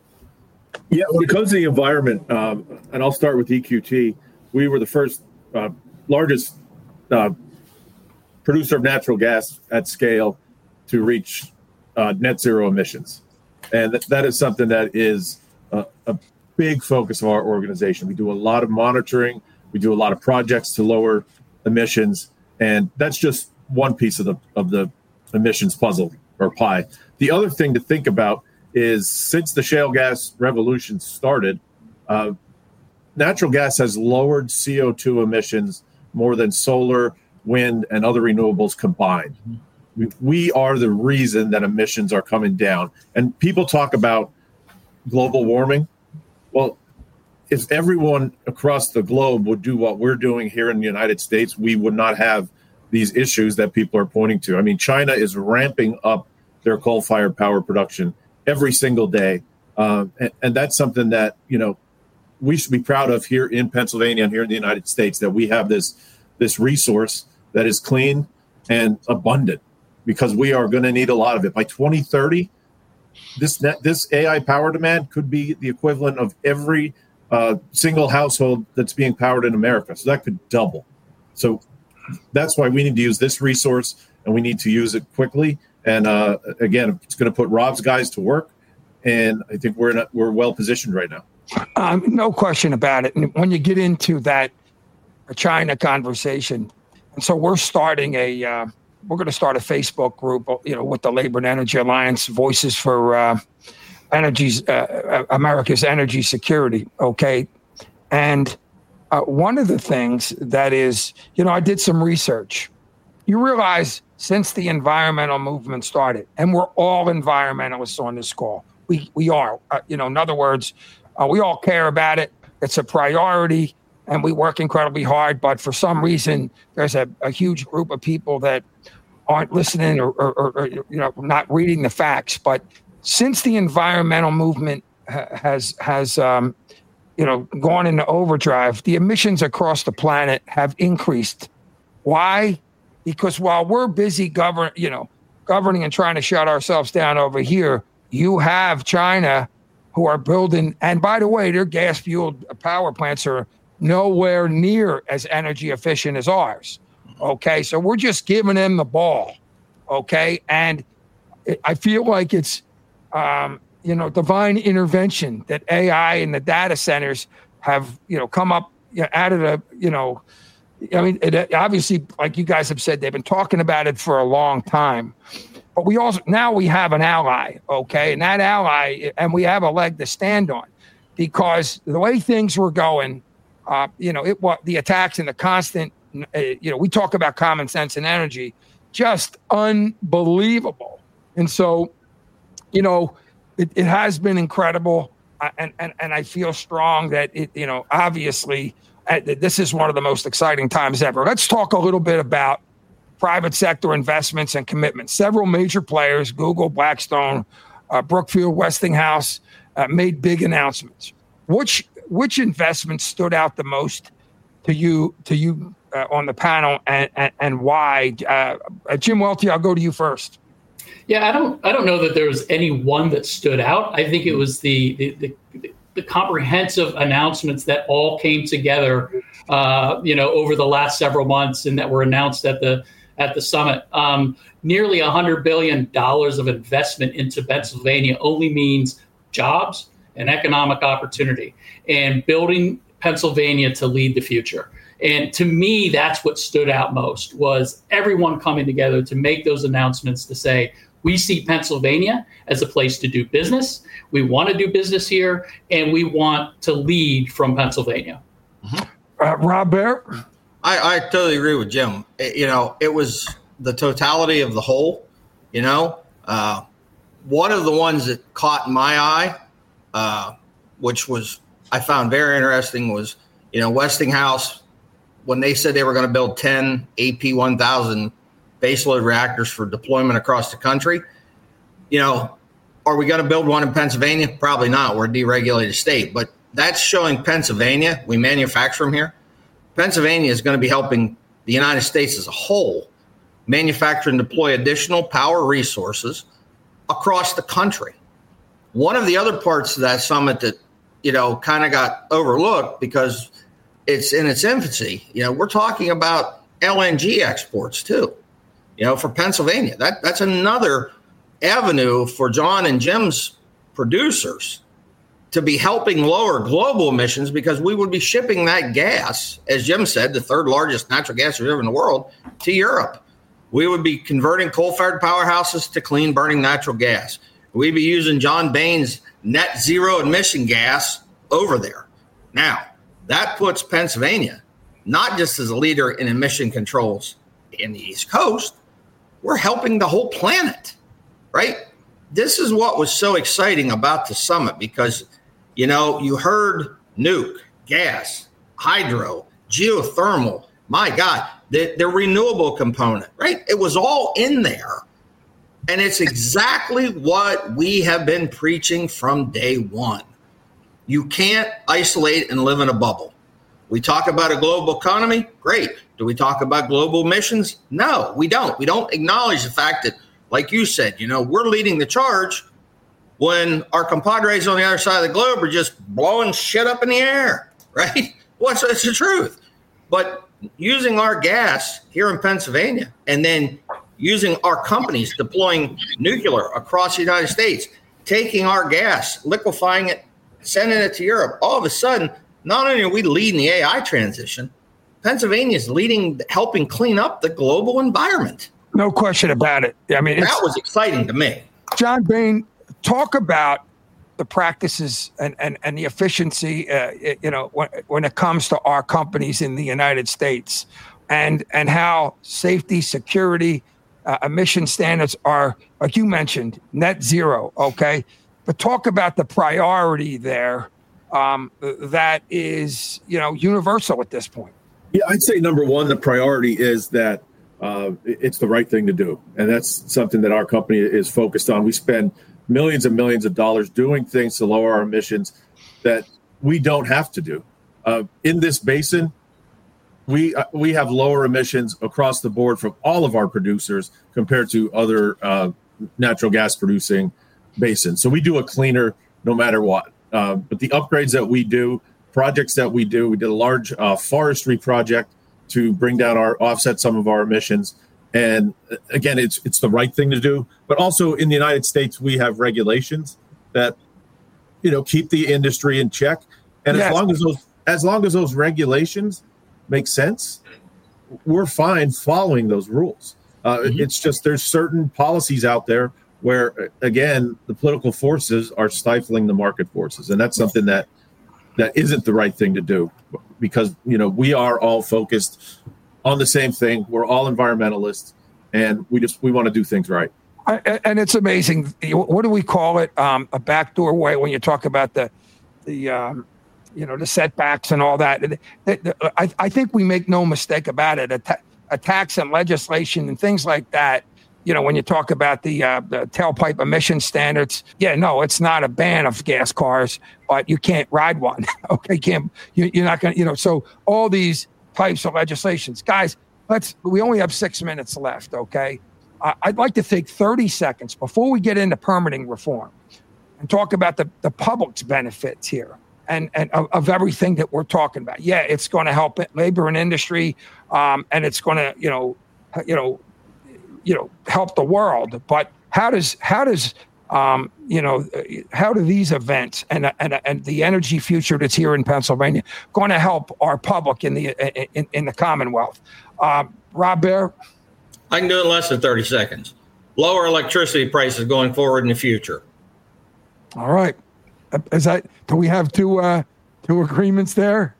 Yeah, when it comes to the environment, um, and I'll start with E Q T, we were the first uh, largest uh, producer of natural gas at scale to reach uh, net zero emissions. And th- that is something that is a, a big focus of our organization. We do a lot of monitoring. We do a lot of projects to lower emissions. And that's just one piece of the of the emissions puzzle or pie. The other thing to think about is since the shale gas revolution started, uh, natural gas has lowered C O two emissions more than solar, wind, and other renewables combined. We, we are the reason that emissions are coming down. And people talk about global warming. Well, if everyone across the globe would do what we're doing here in the United States, we would not have these issues that people are pointing to. I mean, China is ramping up their coal-fired power production every single day. Uh, and, and that's something that, you know, we should be proud of here in Pennsylvania and here in the United States, that we have this, this resource that is clean and abundant, because we are going to need a lot of it. By twenty thirty, this net, this A I power demand could be the equivalent of every uh, single household that's being powered in America. So that could double. So that's why we need to use this resource, and we need to use it quickly. And uh, again, it's going to put Rob's guys to work, and I think we're in a, we're well positioned right now. Um, no question about it. And when you get into that China conversation, and so we're starting a uh, we're going to start a Facebook group, you know, with the Labor and Energy Alliance, Voices for uh, Energy's uh, America's Energy Security. Okay, and uh, one of the things that is, you know, I did some research. You realize since the environmental movement started, and we're all environmentalists on this call, we we are, uh, you know, in other words, uh, we all care about it. It's a priority, and we work incredibly hard. But for some reason, there's a, a huge group of people that aren't listening or, or, or you know, not reading the facts. But since the environmental movement ha- has has um, you know gone into overdrive, the emissions across the planet have increased. Why? Because while we're busy govern, you know, governing and trying to shut ourselves down over here, you have China who are building. And by the way, their gas-fueled power plants are nowhere near as energy efficient as ours. Okay, so we're just giving them the ball. Okay, and I feel like it's, um, you know, divine intervention that A I and the data centers have, you know, come up, you know, out of the, you know, I mean, it, obviously, like you guys have said, they've been talking about it for a long time. But we also, now we have an ally, okay? And that ally, and we have a leg to stand on, because the way things were going, uh, you know, it was the attacks and the constant, uh, you know, we talk about common sense and energy, just unbelievable. And so, you know, it, it has been incredible. Uh, and, and, and I feel strong that it, you know, obviously, uh, this is one of the most exciting times ever. Let's talk a little bit about private sector investments and commitments. Several major players, Google, Blackstone, uh, Brookfield, Westinghouse, uh, made big announcements. Which which investments stood out the most to you to you uh, on the panel, and and, and why? Uh, uh, Jim Welty, I'll go to you first. Yeah, I don't I don't know that there was any one that stood out. I think it was the the the, the comprehensive announcements that all came together, uh, you know, over the last several months, and that were announced at the at the summit. Um, nearly one hundred billion dollars of investment into Pennsylvania only means jobs and economic opportunity, and building Pennsylvania to lead the future. And to me, that's what stood out most, was everyone coming together to make those announcements to say, we see Pennsylvania as a place to do business. We want to do business here, and we want to lead from Pennsylvania. Mm-hmm. Uh, Rob Bear? I, I totally agree with Jim. It, you know, it was the totality of the whole. You know, uh, one of the ones that caught my eye, uh, which was I found very interesting, was, you know, Westinghouse, when they said they were going to build ten A P one thousand baseload reactors for deployment across the country. You know, are we going to build one in Pennsylvania? Probably not. We're a deregulated state, but that's showing Pennsylvania. We manufacture them here. Pennsylvania is going to be helping the United States as a whole manufacture and deploy additional power resources across the country. One of the other parts of that summit that, you know, kind of got overlooked because it's in its infancy, you know, we're talking about L N G exports too, you know, for Pennsylvania. That that's another avenue for John and Jim's producers to be helping lower global emissions, because we would be shipping that gas, as Jim said, the third largest natural gas reserve in the world, to Europe. We would be converting coal-fired powerhouses to clean burning natural gas. We'd be using John Bain's net zero emission gas over there. Now, that puts Pennsylvania not just as a leader in emission controls in the East Coast, we're helping the whole planet, right? This is what was so exciting about the summit because, you know, you heard nuke, gas, hydro, geothermal, my God, the, the renewable component, right? It was all in there. And it's exactly what we have been preaching from day one. You can't isolate and live in a bubble. We talk about a global economy. Great. Do we talk about global emissions? No, we don't. We don't acknowledge the fact that, like you said, you know, we're leading the charge when our compadres on the other side of the globe are just blowing shit up in the air, right? What's well, it's the truth. But using our gas here in Pennsylvania and then using our companies deploying nuclear across the United States, taking our gas, liquefying it, sending it to Europe, all of a sudden, not only are we leading the A I transition, Pennsylvania is leading, helping clean up the global environment. No question about it. I mean, that was exciting to me. John Bain, talk about the practices and, and, and the efficiency, uh, you know, when, when it comes to our companies in the United States and, and how safety, security, uh, emission standards are, like you mentioned, net zero. Okay. But talk about the priority there. Um, that is, you know, universal at this point. Yeah, I'd say number one, the priority is that uh, it's the right thing to do. And that's something that our company is focused on. We spend millions and millions of dollars doing things to lower our emissions that we don't have to do. Uh, in this basin, we uh, we have lower emissions across the board from all of our producers compared to other uh, natural gas producing basins. So we do a cleaner no matter what. Uh, but the upgrades that we do, projects that we do, we did a large uh, forestry project to bring down our offset some of our emissions. And again, it's it's the right thing to do. But also in the United States, we have regulations that, you know, keep the industry in check. And yes. as long as those as long as those regulations make sense, we're fine following those rules. Uh, mm-hmm. It's just there's certain policies out there where, again, the political forces are stifling the market forces. And that's something that that isn't the right thing to do because, you know, we are all focused on the same thing. We're all environmentalists, and we just we want to do things right. I, and it's amazing. What do we call it? Um, a backdoor way when you talk about the, the um, you know, the setbacks and all that. I, I think we make no mistake about it. Atta- attacks and legislation and things like that. You know, when you talk about the, uh, the tailpipe emission standards, yeah, no, it's not a ban of gas cars, but you can't ride one. Okay, can't you, you're not going to, you know, so all these types of legislations. Guys, let's, we only have six minutes left, okay? I, I'd like to take thirty seconds before we get into permitting reform and talk about the, the public's benefits here and, and of, of everything that we're talking about. Yeah, it's going to help labor and industry, um, and it's going to, you know, you know, you know, help the world. But how does how does um, you know how do these events and and and the energy future that's here in Pennsylvania going to help our public in the in, in the Commonwealth? Uh, Rob Baer? I can do it in less than thirty seconds. Lower electricity prices going forward in the future. All right. Is that do we have two uh, two agreements there?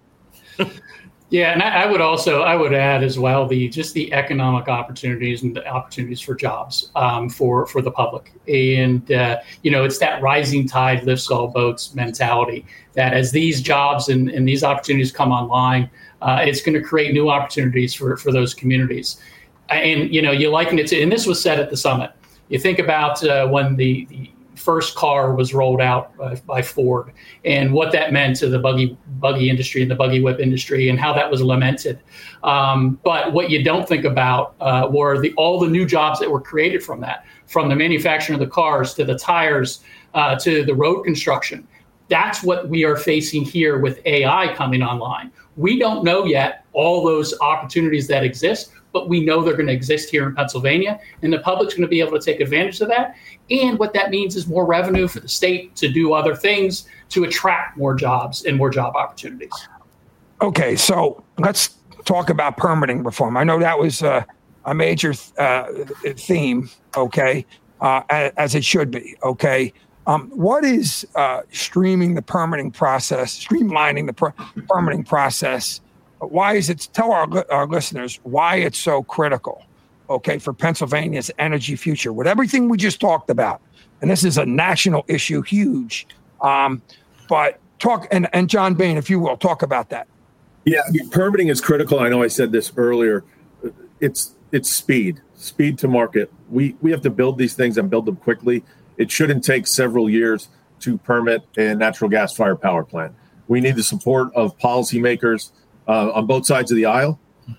Yeah, and I, I would also I would add as well the just the economic opportunities and the opportunities for jobs um, for for the public, and uh, you know it's that rising tide lifts all boats mentality. That as these jobs and, and these opportunities come online, uh, it's going to create new opportunities for for those communities. And you know you liken it to, and this was said at the summit. You think about uh, when the, the first car was rolled out by, by Ford and what that meant to the buggy buggy industry and the buggy whip industry and how that was lamented. Um, but what you don't think about uh, were the all the new jobs that were created from that, from the manufacturing of the cars to the tires uh, to the road construction. That's what we are facing here with A I coming online. We don't know yet all those opportunities that exist, but we know they're going to exist here in Pennsylvania, and the public's going to be able to take advantage of that. And what that means is more revenue for the state to do other things to attract more jobs and more job opportunities. Okay, so let's talk about permitting reform. I know that was uh, a major uh, theme, okay, uh, as it should be, okay. Um, what is uh, streaming the permitting process, streamlining the per- permitting process? Why is it? Tell our our listeners why it's so critical. Okay, for Pennsylvania's energy future, with everything we just talked about, and this is a national issue, huge. Um, but talk and and John Bain, if you will, talk about that. Yeah, I mean, permitting is critical. I know I said this earlier. It's it's speed, speed to market. We we have to build these things and build them quickly. It shouldn't take several years to permit a natural gas-fired power plant. We need the support of policymakers uh, on both sides of the aisle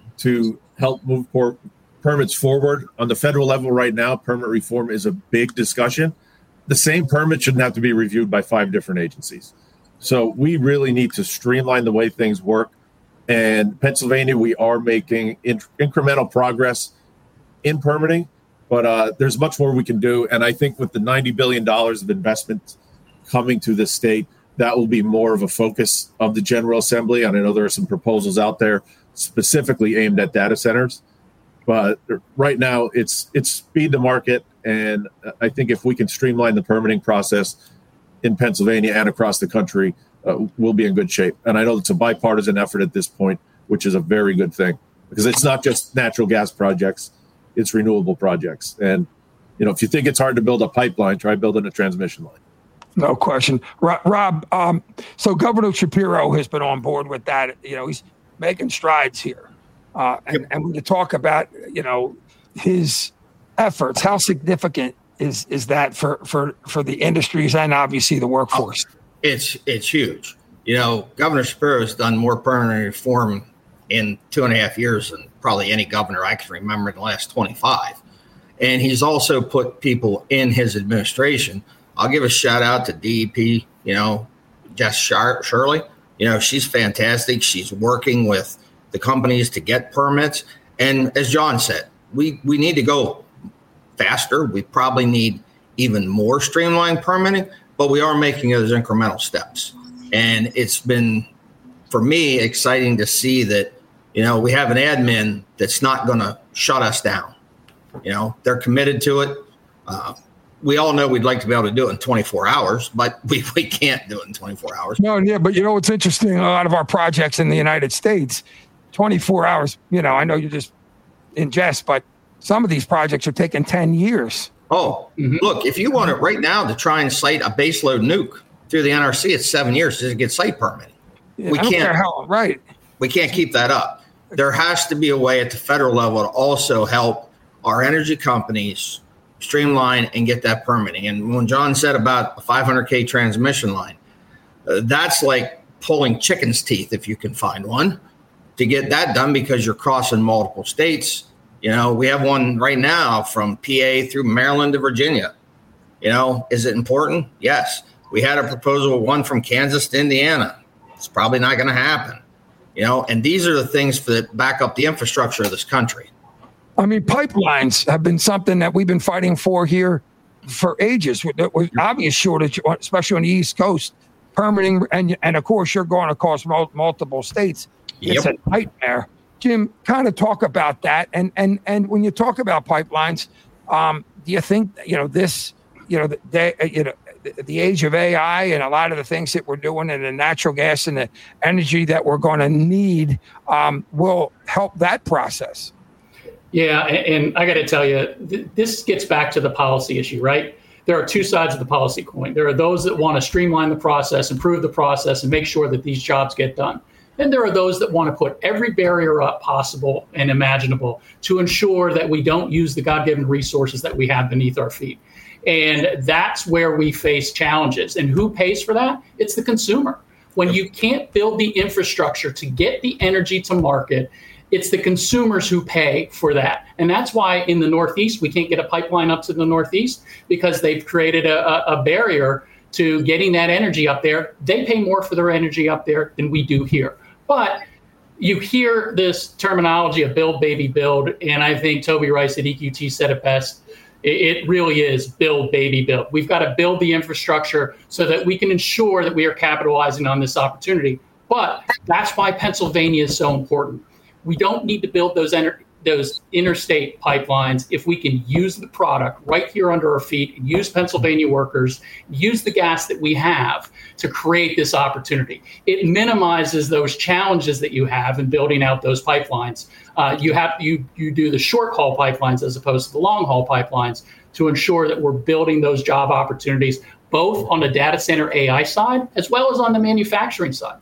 to help move por- permits forward. On the federal level right now, permit reform is a big discussion. The same permit shouldn't have to be reviewed by five different agencies. So we really need to streamline the way things work. And Pennsylvania, we are making in- incremental progress in permitting. But uh, there's much more we can do. And I think with the ninety billion dollars of investment coming to the state, that will be more of a focus of the General Assembly. And I know there are some proposals out there specifically aimed at data centers. But right now, it's it's speed to market. And I think if we can streamline the permitting process in Pennsylvania and across the country, uh, we'll be in good shape. And I know it's a bipartisan effort at this point, which is a very good thing. Because it's not just natural gas projects. It's renewable projects. And, you know, if you think it's hard to build a pipeline, try building a transmission line. No question. Rob, um, so Governor Shapiro has been on board with that. You know, he's making strides here. Uh, and, and when you talk about, you know, his efforts, how significant is is that for, for, for the industries and obviously the workforce? Oh, it's, it's huge. You know, Governor Shapiro has done more permanent reform in two and a half years than probably any governor I can remember in the last twenty-five. And he's also put people in his administration. I'll give a shout out to D E P, you know, Jess Shirley. You know, she's fantastic. She's working with the companies to get permits. And as John said, we, we need to go faster. We probably need even more streamlined permitting, but we are making those incremental steps. And it's been, for me, exciting to see that, you know, we have an admin that's not going to shut us down. You know, they're committed to it. Uh, we all know we'd like to be able to do it in twenty-four hours, but we, we can't do it in twenty-four hours. No, yeah, but you know what's interesting? A lot of our projects in the United States, twenty-four hours, you know, I know you just in jest, but some of these projects are taking ten years. Oh, mm-hmm. Look, if you want it right now to try and site a baseload nuke through the N R C, it's seven years to get site permitting. Yeah, we I don't can't, care how, right. We can't keep that up. There has to be a way at the federal level to also help our energy companies streamline and get that permitting. And when John said about a five hundred K transmission line, uh, that's like pulling chicken's teeth, if you can find one, to get that done because you're crossing multiple states. You know, we have one right now from P A through Maryland to Virginia. You know, is it important? Yes. We had a proposal, one from Kansas to Indiana. It's probably not going to happen. You know, and these are the things that back up the infrastructure of this country. I mean, pipelines have been something that we've been fighting for here for ages. With, with obvious shortage, especially on the East Coast, permitting, and and of course, you're going across mul- multiple states. It's Yep. a nightmare. Jim, kind of talk about that. And and and when you talk about pipelines, um, do you think you know this? You know, the, they, you know, the, the age of A I and a lot of the things that we're doing, and the natural gas and the energy that we're going to need um, will help that process. Yeah, and, and I got to tell you, th- this gets back to the policy issue, right? There are two sides of the policy coin. There are those that want to streamline the process, improve the process, and make sure that these jobs get done. And there are those that want to put every barrier up possible and imaginable to ensure that we don't use the God-given resources that we have beneath our feet. And that's where we face challenges. And who pays for that? It's the consumer. When you can't build the infrastructure to get the energy to market, it's the consumers who pay for that. And that's why in the Northeast, we can't get a pipeline up to the Northeast because they've created a, a barrier to getting that energy up there. They pay more for their energy up there than we do here. But you hear this terminology of build, baby, build. And I think Toby Rice at E Q T said it best. It really is build, baby, build. We've got to build the infrastructure so that we can ensure that we are capitalizing on this opportunity. But that's why Pennsylvania is so important. We don't need to build those ener- those interstate pipelines, if we can use the product right here under our feet, use Pennsylvania workers, use the gas that we have to create this opportunity, it minimizes those challenges that you have in building out those pipelines. Uh, you have you you do the short haul pipelines as opposed to the long haul pipelines to ensure that we're building those job opportunities, both on the data center A I side as well as on the manufacturing side.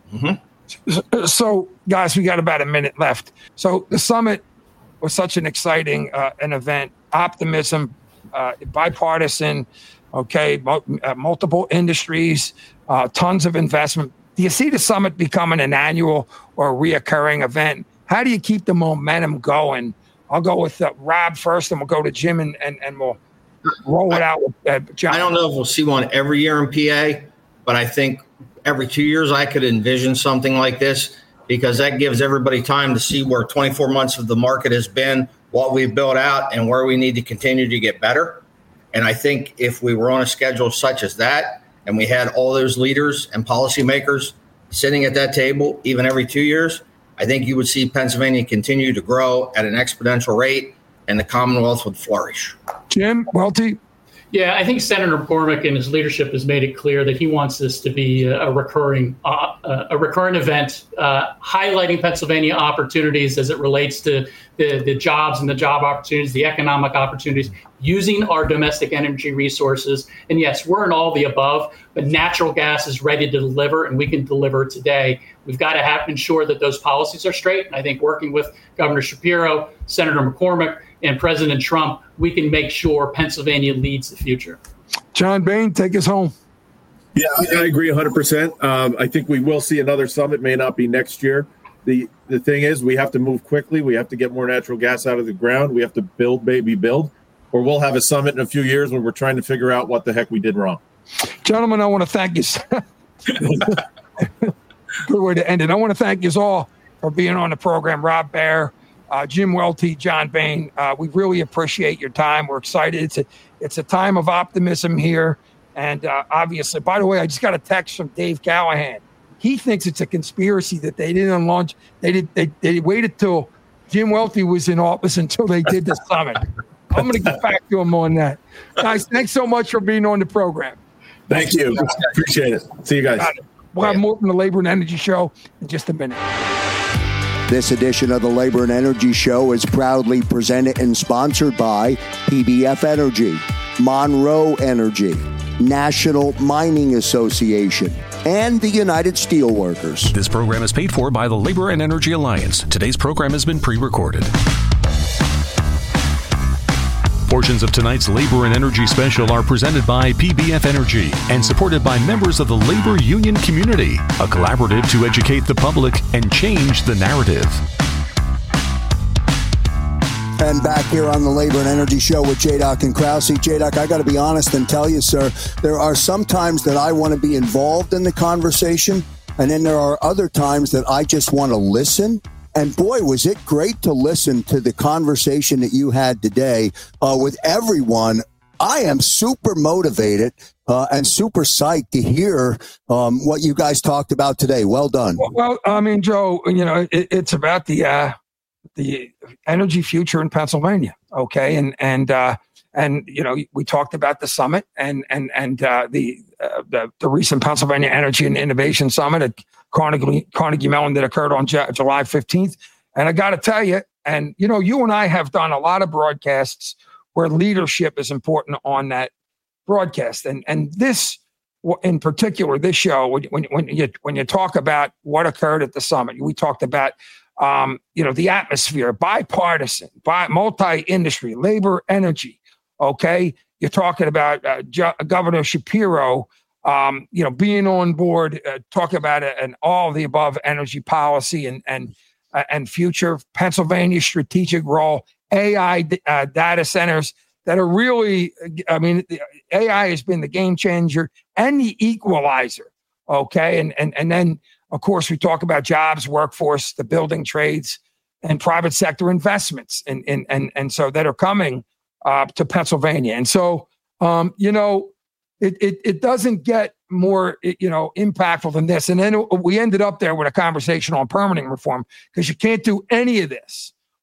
Mm-hmm. So, guys, we got about a minute left. So the summit was such an exciting uh, an event, optimism, uh, bipartisan, okay, mul- uh, multiple industries, uh, tons of investment. Do you see the summit becoming an annual or reoccurring event? How do you keep the momentum going? I'll go with uh, Rob first, and we'll go to Jim, and, and, and we'll roll it out with uh, John. I don't know if we'll see one every year in P A, but I think every two years I could envision something like this, because that gives everybody time to see where twenty-four months of the market has been, what we've built out, and where we need to continue to get better. And I think if we were on a schedule such as that, and we had all those leaders and policymakers sitting at that table, even every two years, I think you would see Pennsylvania continue to grow at an exponential rate, and the Commonwealth would flourish. Jim Welty. Yeah, I think Senator McCormick and his leadership has made it clear that he wants this to be a, a recurring uh, a recurring event, uh, highlighting Pennsylvania opportunities as it relates to the, the jobs and the job opportunities, the economic opportunities, using our domestic energy resources. And yes, we're in all the above, but natural gas is ready to deliver, and we can deliver today. We've got to have ensure that those policies are straight. And I think working with Governor Shapiro, Senator McCormick, and President Trump, we can make sure Pennsylvania leads the future. John Boehner, take us home. Yeah, I, I agree one hundred percent. Um, I think we will see another summit, may not be next year. The the thing is, we have to move quickly. We have to get more natural gas out of the ground. We have to build, baby, build, or we'll have a summit in a few years when we're trying to figure out what the heck we did wrong. Gentlemen, I want to thank you. Good way to end it. I want to thank you all for being on the program. Rob Baer, uh, Jim Welty, John Boehner. Uh, we really appreciate your time. We're excited. It's a it's a time of optimism here. And uh, obviously, by the way, I just got a text from Dave Callahan. He thinks it's a conspiracy that they didn't launch. They did. They, they waited till Jim Welty was in office until they did the summit. I'm going to get back to him on that. Guys, thanks so much for being on the program. Thank you. Appreciate it. See you guys. We'll have more from the Labor and Energy Show in just a minute. This edition of the Labor and Energy Show is proudly presented and sponsored by P B F Energy, Monroe Energy, National Mining Association, and the United Steelworkers. This program is paid for by the Labor and Energy Alliance. Today's program has been pre-recorded. Portions of tonight's Labor and Energy Special are presented by P B F Energy and supported by members of the labor union community, a collaborative to educate the public and change the narrative. And back here on the Labor and Energy Show with J. Doc and Krause. J. Doc, I got to be honest and tell you, sir, there are some times that I want to be involved in the conversation, and then there are other times that I just want to listen. And boy, was it great to listen to the conversation that you had today uh, with everyone. I am super motivated uh, and super psyched to hear um, what you guys talked about today. Well done. Well, I mean, Joe, you know, it, it's about the uh, the energy future in Pennsylvania. Okay, and and uh, and you know, we talked about the summit and and and uh, the, uh, the the recent Pennsylvania Energy and Innovation Summit at Carnegie, Carnegie Mellon that occurred on J- July fifteenth. And I got to tell you, and, you know, you and I have done a lot of broadcasts where leadership is important on that broadcast. And and this, in particular, this show, when, when, when, you, when you talk about what occurred at the summit, we talked about, um, you know, the atmosphere, bipartisan, bi- multi-industry, labor, energy, okay? You're talking about uh, J- Governor Shapiro, Um, you know, being on board, uh, talk about it, and all the above energy policy and and uh, and future Pennsylvania strategic role, A I uh, data centers that are really, I mean, A I has been the game changer and the equalizer. Okay, and and and then of course we talk about jobs, workforce, the building trades, and private sector investments, and and and and so that are coming uh, to Pennsylvania, and so um, you know. It, it it doesn't get more, you know, impactful than this. And then we ended up there with a conversation on permitting reform, because you can't do any of this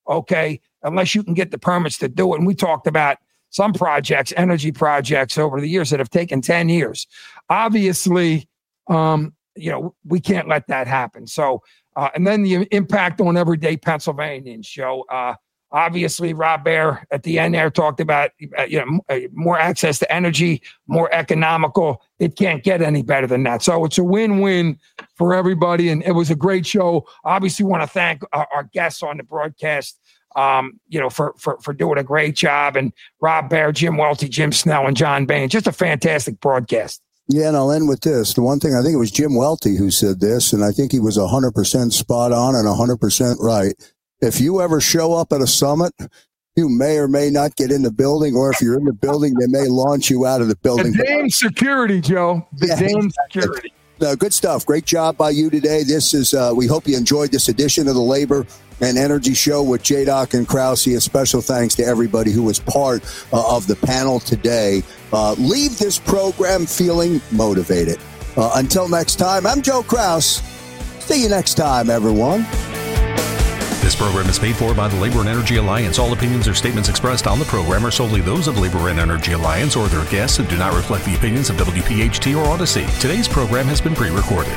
okay, unless you can get the permits to do it. And we talked about some projects, energy projects over the years that have taken ten years. Obviously, um, you know, we can't let that happen. So, uh, and then the impact on everyday Pennsylvanians, Joe. Uh, obviously, Rob Baer at the end there talked about, uh, you know, more access to energy, more economical. It can't get any better than that. So it's a win-win for everybody. And it was a great show. Obviously, want to thank our, our guests on the broadcast, um, you know, for, for, for doing a great job. And Rob Baer, Jim Welty, Jim Snell, and John Bain. Just a fantastic broadcast. Yeah, and I'll end with this. The one thing, I think it was Jim Welty who said this, and I think he was one hundred percent spot on and one hundred percent right. If you ever show up at a summit, you may or may not get in the building, or if you're in the building, they may launch you out of the building. The damn security, Joe. The yeah, damn exactly. security. No, good stuff. Great job by you today. This is, uh, we hope you enjoyed this edition of the Labor and Energy Show with J. Doc and Krause. A special thanks to everybody who was part uh, of the panel today. Uh, leave this program feeling motivated. Uh, until next time, I'm Joe Krause. See you next time, everyone. This program is paid for by the Labor and Energy Alliance. All opinions or statements expressed on the program are solely those of Labor and Energy Alliance or their guests and do not reflect the opinions of W P H T or Odyssey. Today's program has been pre-recorded.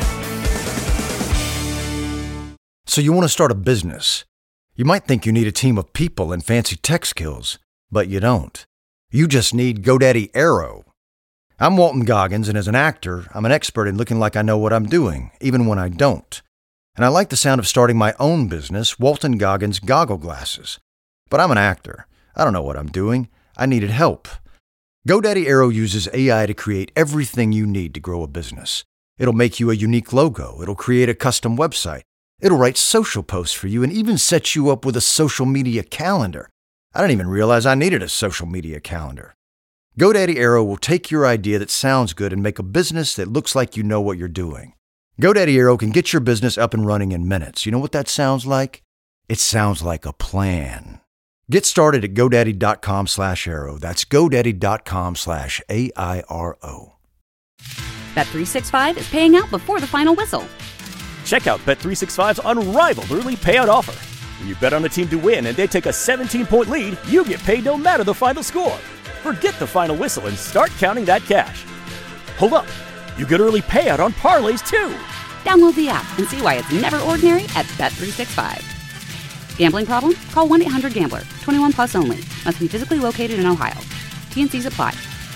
So you want to start a business. You might think you need a team of people and fancy tech skills, but you don't. You just need GoDaddy Aero. I'm Walton Goggins, and as an actor, I'm an expert in looking like I know what I'm doing, even when I don't. And I like the sound of starting my own business, Walton Goggins Goggle Glasses. But I'm an actor. I don't know what I'm doing. I needed help. GoDaddy Aero uses A I to create everything you need to grow a business. It'll make you a unique logo. It'll create a custom website. It'll write social posts for you and even set you up with a social media calendar. I didn't even realize I needed a social media calendar. GoDaddy Aero will take your idea that sounds good and make a business that looks like you know what you're doing. GoDaddy Aero can get your business up and running in minutes. You know what that sounds like? It sounds like a plan. Get started at GoDaddy.com slash Aero. That's GoDaddy.com slash A I R O. Bet three sixty-five is paying out before the final whistle. Check out Bet three sixty-five's unrivaled early payout offer. When you bet on a team to win and they take a seventeen-point lead, you get paid no matter the final score. Forget the final whistle and start counting that cash. Hold up. You get early payout on parlays, too. Download the app and see why it's never ordinary at Bet three sixty-five. Gambling problem? Call one eight hundred gambler. twenty-one plus only. Must be physically located in Ohio. T and C's apply.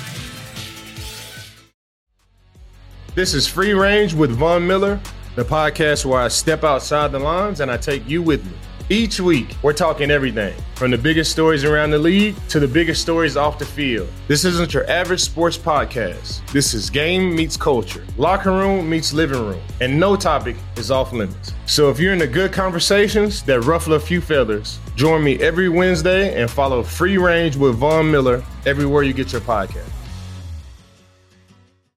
This is Free Range with Von Miller, the podcast where I step outside the lines and I take you with me. Each week, we're talking everything from the biggest stories around the league to the biggest stories off the field. This isn't your average sports podcast. This is game meets culture, locker room meets living room, and no topic is off limits. So if you're into good conversations that ruffle a few feathers, join me every Wednesday and follow Free Range with Von Miller everywhere you get your podcast.